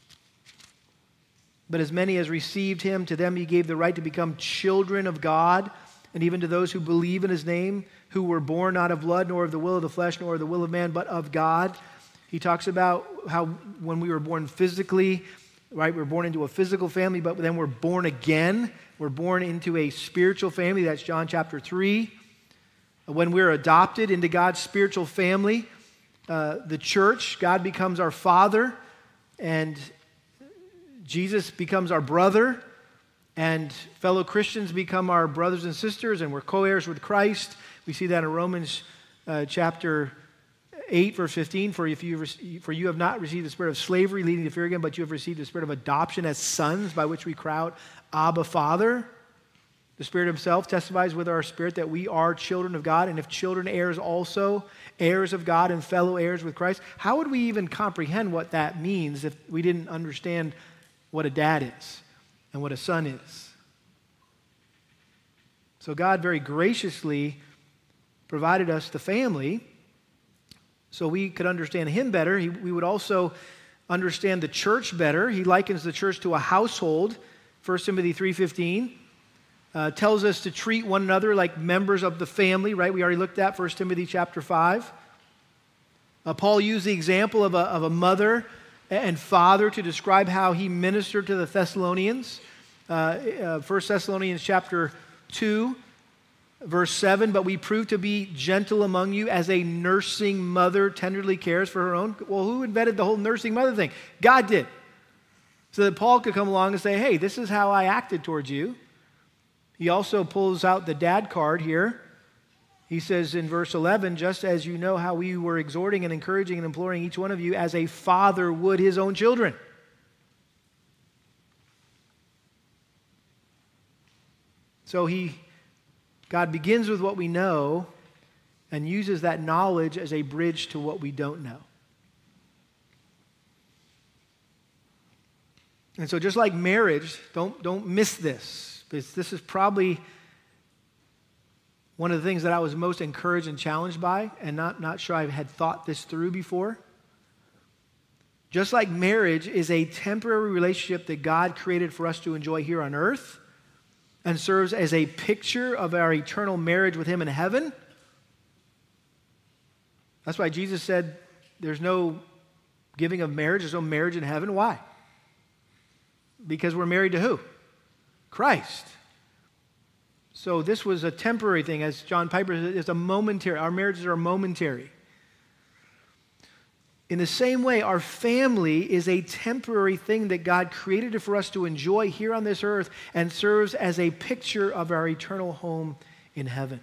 But as many as received him, to them he gave the right to become children of God, and even to those who believe in his name, who were born not of blood, nor of the will of the flesh, nor of the will of man, but of God. He talks about how when we were born physically, right, we're born into a physical family, but then we're born again. We're born into a spiritual family. That's John chapter three. When we're adopted into God's spiritual family, uh, the church, God becomes our father, and Jesus becomes our brother, and fellow Christians become our brothers and sisters, and we're co-heirs with Christ. We see that in Romans uh, chapter eight, verse fifteen. For if you for you have not received the spirit of slavery leading to fear again, but you have received the spirit of adoption as sons, by which we cry out, Abba, Father. The Spirit himself testifies with our spirit that we are children of God, and if children, heirs also, heirs of God and fellow heirs with Christ. How would we even comprehend what that means if we didn't understand what a dad is and what a son is? So God very graciously provided us the family so we could understand him better. He, we would also understand the church better. He likens the church to a household. First Timothy three fifteen uh, tells us to treat one another like members of the family, right? We already looked at First Timothy chapter five. Uh, Paul used the example of a, of a mother and father to describe how he ministered to the Thessalonians. Uh, uh, First Thessalonians chapter two, verse seven, but we prove to be gentle among you as a nursing mother tenderly cares for her own. Well, who invented the whole nursing mother thing? God did. So that Paul could come along and say, hey, this is how I acted towards you. He also pulls out the dad card here. He says in verse eleven, just as you know how we were exhorting and encouraging and imploring each one of you as a father would his own children. So he, God begins with what we know and uses that knowledge as a bridge to what we don't know. And so just like marriage, don't, don't miss this. Because this is probably one of the things that I was most encouraged and challenged by, and not, not sure I had thought this through before. Just like marriage is a temporary relationship that God created for us to enjoy here on earth, and serves as a picture of our eternal marriage with him in heaven. That's why Jesus said there's no giving of marriage, there's no marriage in heaven. Why? Because we're married to who? Christ. So this was a temporary thing, as John Piper said, it's a momentary. Our marriages are momentary. In the same way, our family is a temporary thing that God created for us to enjoy here on this earth and serves as a picture of our eternal home in heaven.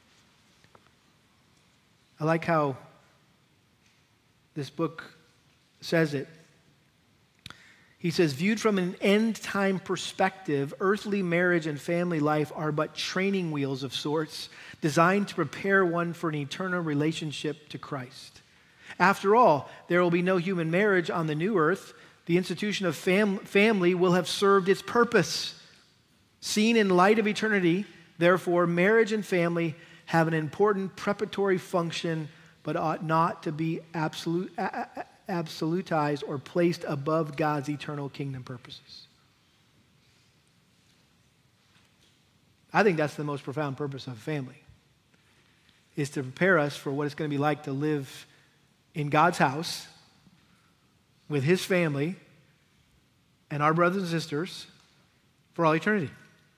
I like how this book says it. He says, viewed from an end-time perspective, earthly marriage and family life are but training wheels of sorts, designed to prepare one for an eternal relationship to Christ. After all, there will be no human marriage on the new earth. The institution of fam- family will have served its purpose. Seen in light of eternity, therefore, marriage and family have an important preparatory function, but ought not to be absolute, a- a- absolutized or placed above God's eternal kingdom purposes. I think that's the most profound purpose of a family, is to prepare us for what it's going to be like to live in God's house with his family and our brothers and sisters for all eternity.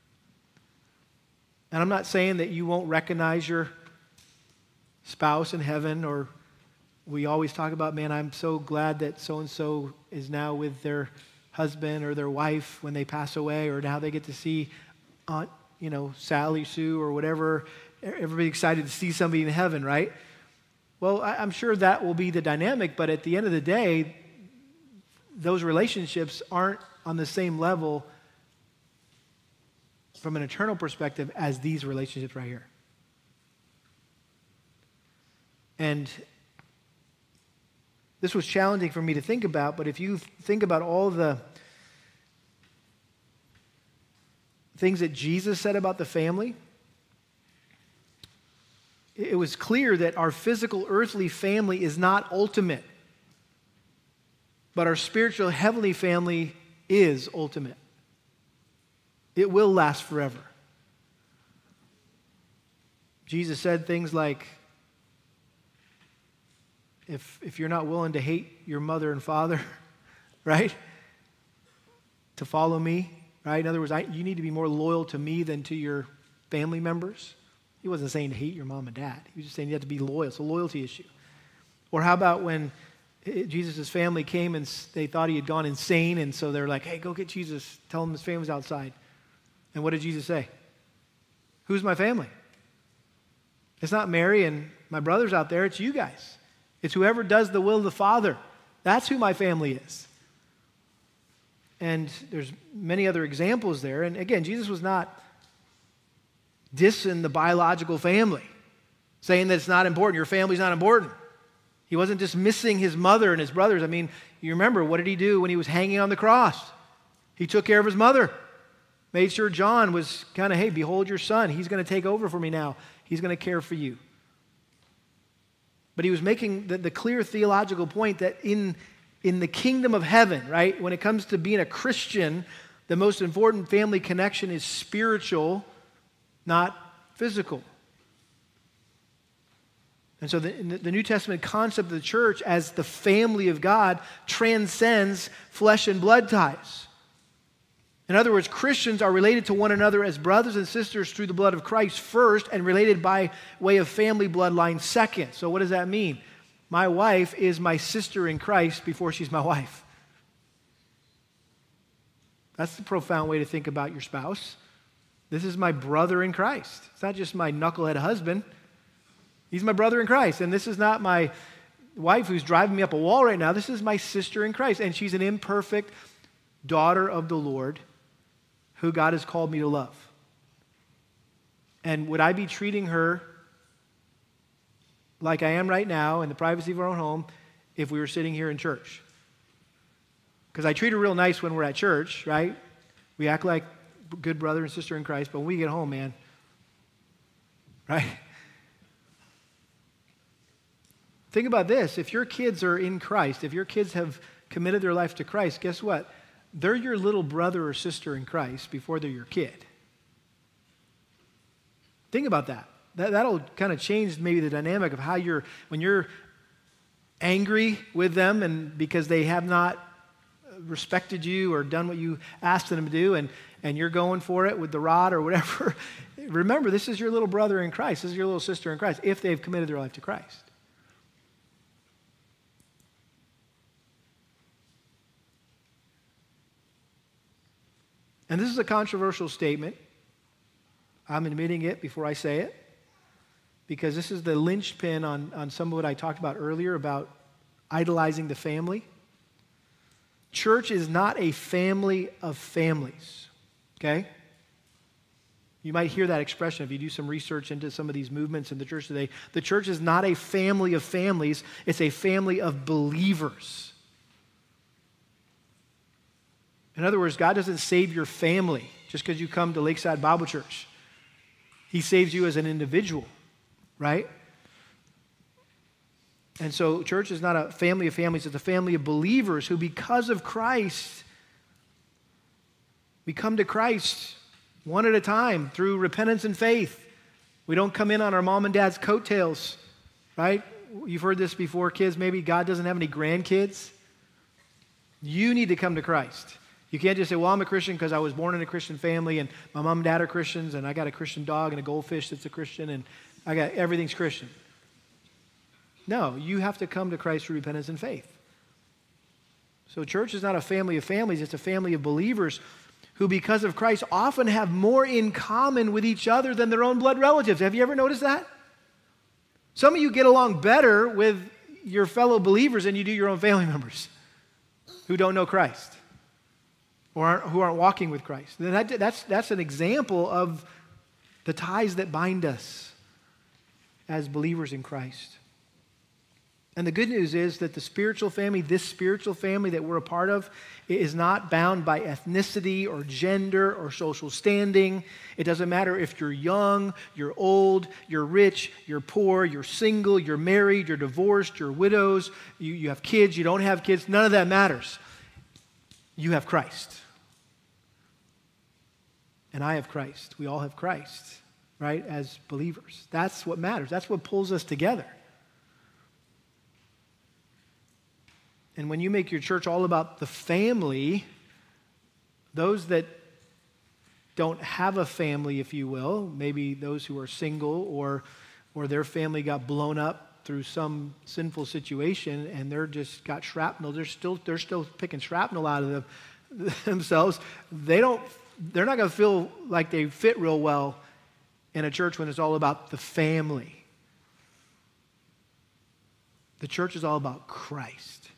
And I'm not saying that you won't recognize your spouse in heaven, or we always talk about, man, I'm so glad that so-and-so is now with their husband or their wife when they pass away, or now they get to see Aunt, you know, Sally, Sue, or whatever. Everybody's excited to see somebody in heaven, right? Well, I'm sure that will be the dynamic, but at the end of the day, those relationships aren't on the same level from an eternal perspective as these relationships right here. And this was challenging for me to think about, but if you think about all the things that Jesus said about the family, it was clear that our physical earthly family is not ultimate, but our spiritual heavenly family is ultimate. It will last forever. Jesus said things like, if, if you're not willing to hate your mother and father, right, to follow me, right? In other words, I, you need to be more loyal to me than to your family members. He wasn't saying to hate your mom and dad. He was just saying you have to be loyal. It's a loyalty issue. Or how about when Jesus' family came and they thought he had gone insane, and so they're like, hey, go get Jesus. Tell him his family's outside. And what did Jesus say? Who's my family? It's not Mary and my brothers out there. It's you guys. It's whoever does the will of the Father. That's who my family is. And there's many other examples there. And again, Jesus was not dissing the biological family, saying that it's not important, your family's not important. He wasn't dismissing his mother and his brothers. I mean, you remember, what did he do when he was hanging on the cross? He took care of his mother, made sure John was kind of, hey, behold your son. He's going to take over for me now. He's going to care for you. But he was making the, the clear theological point that in, in the kingdom of heaven, right, when it comes to being a Christian, the most important family connection is spiritual, not physical. And so the, the New Testament concept of the church as the family of God transcends flesh and blood ties. In other words, Christians are related to one another as brothers and sisters through the blood of Christ first, and related by way of family bloodline second. So what does that mean? My wife is my sister in Christ before she's my wife. That's the profound way to think about your spouse. This is my brother in Christ. It's not just my knucklehead husband. He's my brother in Christ. And this is not my wife who's driving me up a wall right now. This is my sister in Christ. And she's an imperfect daughter of the Lord who God has called me to love. And would I be treating her like I am right now in the privacy of our own home if we were sitting here in church? Because I treat her real nice when we're at church, right? We act like good brother and sister in Christ, but when we get home, man, right? Think about this. If your kids are in Christ, if your kids have committed their life to Christ, guess what? They're your little brother or sister in Christ before they're your kid. Think about that. that that'll kind of change maybe the dynamic of how you're, when you're angry with them and because they have not respected you or done what you asked them to do, and, and you're going for it with the rod or whatever. Remember, this is your little brother in Christ. This is your little sister in Christ, if they've committed their life to Christ. And this is a controversial statement. I'm admitting it before I say it, because this is the linchpin on, on some of what I talked about earlier about idolizing the family. Church is not a family of families, okay? You might hear that expression if you do some research into some of these movements in the church today. The church is not a family of families. It's a family of believers. In other words, God doesn't save your family just because you come to Lakeside Bible Church. He saves you as an individual, right? And so church is not a family of families. It's a family of believers who, because of Christ, we come to Christ one at a time through repentance and faith. We don't come in on our mom and dad's coattails, right? You've heard this before, kids. Maybe God doesn't have any grandkids. You need to come to Christ. You can't just say, well, I'm a Christian because I was born in a Christian family and my mom and dad are Christians and I got a Christian dog and a goldfish that's a Christian and I got everything's Christian. No, you have to come to Christ through repentance and faith. So church is not a family of families. It's a family of believers who, because of Christ, often have more in common with each other than their own blood relatives. Have you ever noticed that? Some of you get along better with your fellow believers than you do your own family members who don't know Christ or aren't, who aren't walking with Christ. And that, that's, that's an example of the ties that bind us as believers in Christ. And the good news is that the spiritual family, this spiritual family that we're a part of, is not bound by ethnicity or gender or social standing. It doesn't matter if you're young, you're old, you're rich, you're poor, you're single, you're married, you're divorced, you're widows, you, you have kids, you don't have kids. None of that matters. You have Christ. And I have Christ. We all have Christ, right, as believers. That's what matters. That's what pulls us together. And when you make your church all about the family, those that don't have a family, if you will, maybe those who are single or, or their family got blown up through some sinful situation and they're just got shrapnel, they're still, they're still picking shrapnel out of them, themselves, they don't, they're not going to feel like they fit real well in a church when it's all about the family. The church is all about Christ.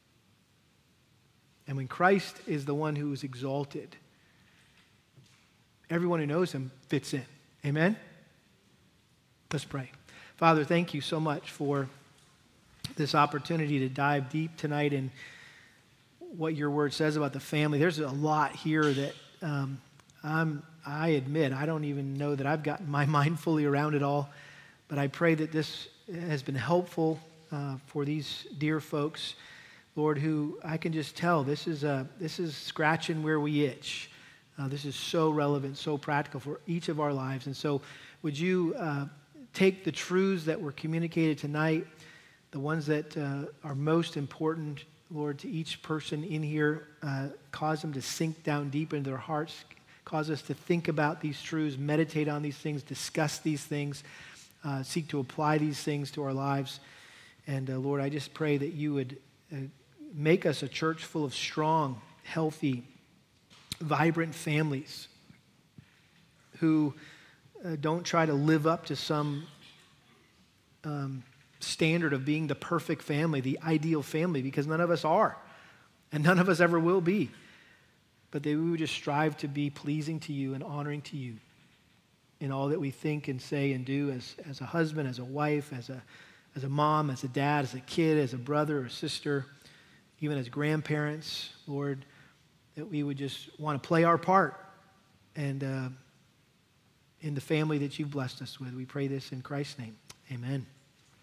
And when Christ is the one who is exalted, everyone who knows him fits in. Amen? Let's pray. Father, thank you so much for this opportunity to dive deep tonight in what your word says about the family. There's a lot here that um, I'm, I admit, I don't even know that I've gotten my mind fully around it all. But I pray that this has been helpful uh, for these dear folks, Lord, who I can just tell this is uh, this is scratching where we itch. Uh, this is so relevant, so practical for each of our lives. And so would you uh, take the truths that were communicated tonight, the ones that uh, are most important, Lord, to each person in here, uh, cause them to sink down deep into their hearts, cause us to think about these truths, meditate on these things, discuss these things, uh, seek to apply these things to our lives. And uh, Lord, I just pray that you would uh, make us a church full of strong, healthy, vibrant families who uh, don't try to live up to some um, standard of being the perfect family, the ideal family, because none of us are, and none of us ever will be. But that we would just strive to be pleasing to you and honoring to you in all that we think and say and do as, as a husband, as a wife, as a, as a mom, as a dad, as a kid, as a brother or sister, even as grandparents, Lord, that we would just want to play our part and uh, in the family that you've blessed us with. We pray this in Christ's name. Amen.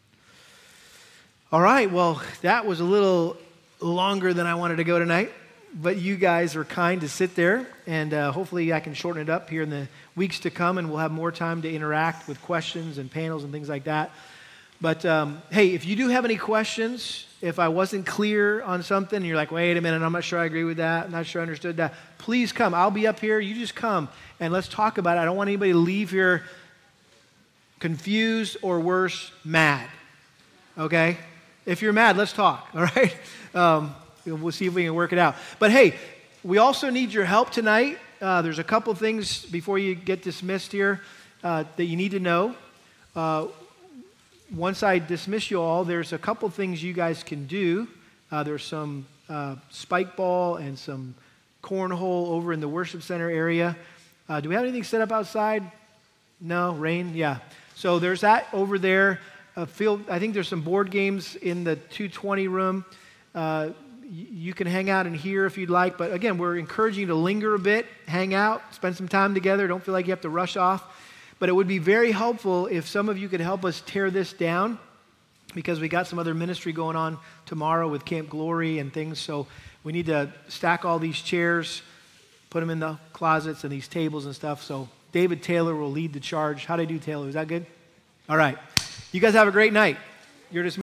All right, well, that was a little longer than I wanted to go tonight, but you guys are kind to sit there, and uh, hopefully I can shorten it up here in the weeks to come, and we'll have more time to interact with questions and panels and things like that. But um, hey, if you do have any questions, if I wasn't clear on something, and you're like, wait a minute, I'm not sure I agree with that, I'm not sure I understood that, please come. I'll be up here. You just come, and let's talk about it. I don't want anybody to leave here confused or worse, mad. Okay? If you're mad, let's talk, all right? Um, we'll see if we can work it out. But hey, we also need your help tonight. Uh, there's a couple things before you get dismissed here uh, that you need to know. Uh, once I dismiss you all, there's a couple things you guys can do. Uh, there's some uh, spike ball and some cornhole over in the worship center area. Uh, do we have anything set up outside? No? Rain? Yeah. So there's that over there. Uh, feel, I think there's some board games in the two twenty room. Uh, y- you can hang out in here if you'd like. But again, we're encouraging you to linger a bit, hang out, spend some time together. Don't feel like you have to rush off. But it would be very helpful if some of you could help us tear this down, because we got some other ministry going on tomorrow with Camp Glory and things. So we need to stack all these chairs, put them in the closets and these tables and stuff. So David Taylor will lead the charge. How'd I do, Taylor? Is that good? All right. You guys have a great night. You're dismissed.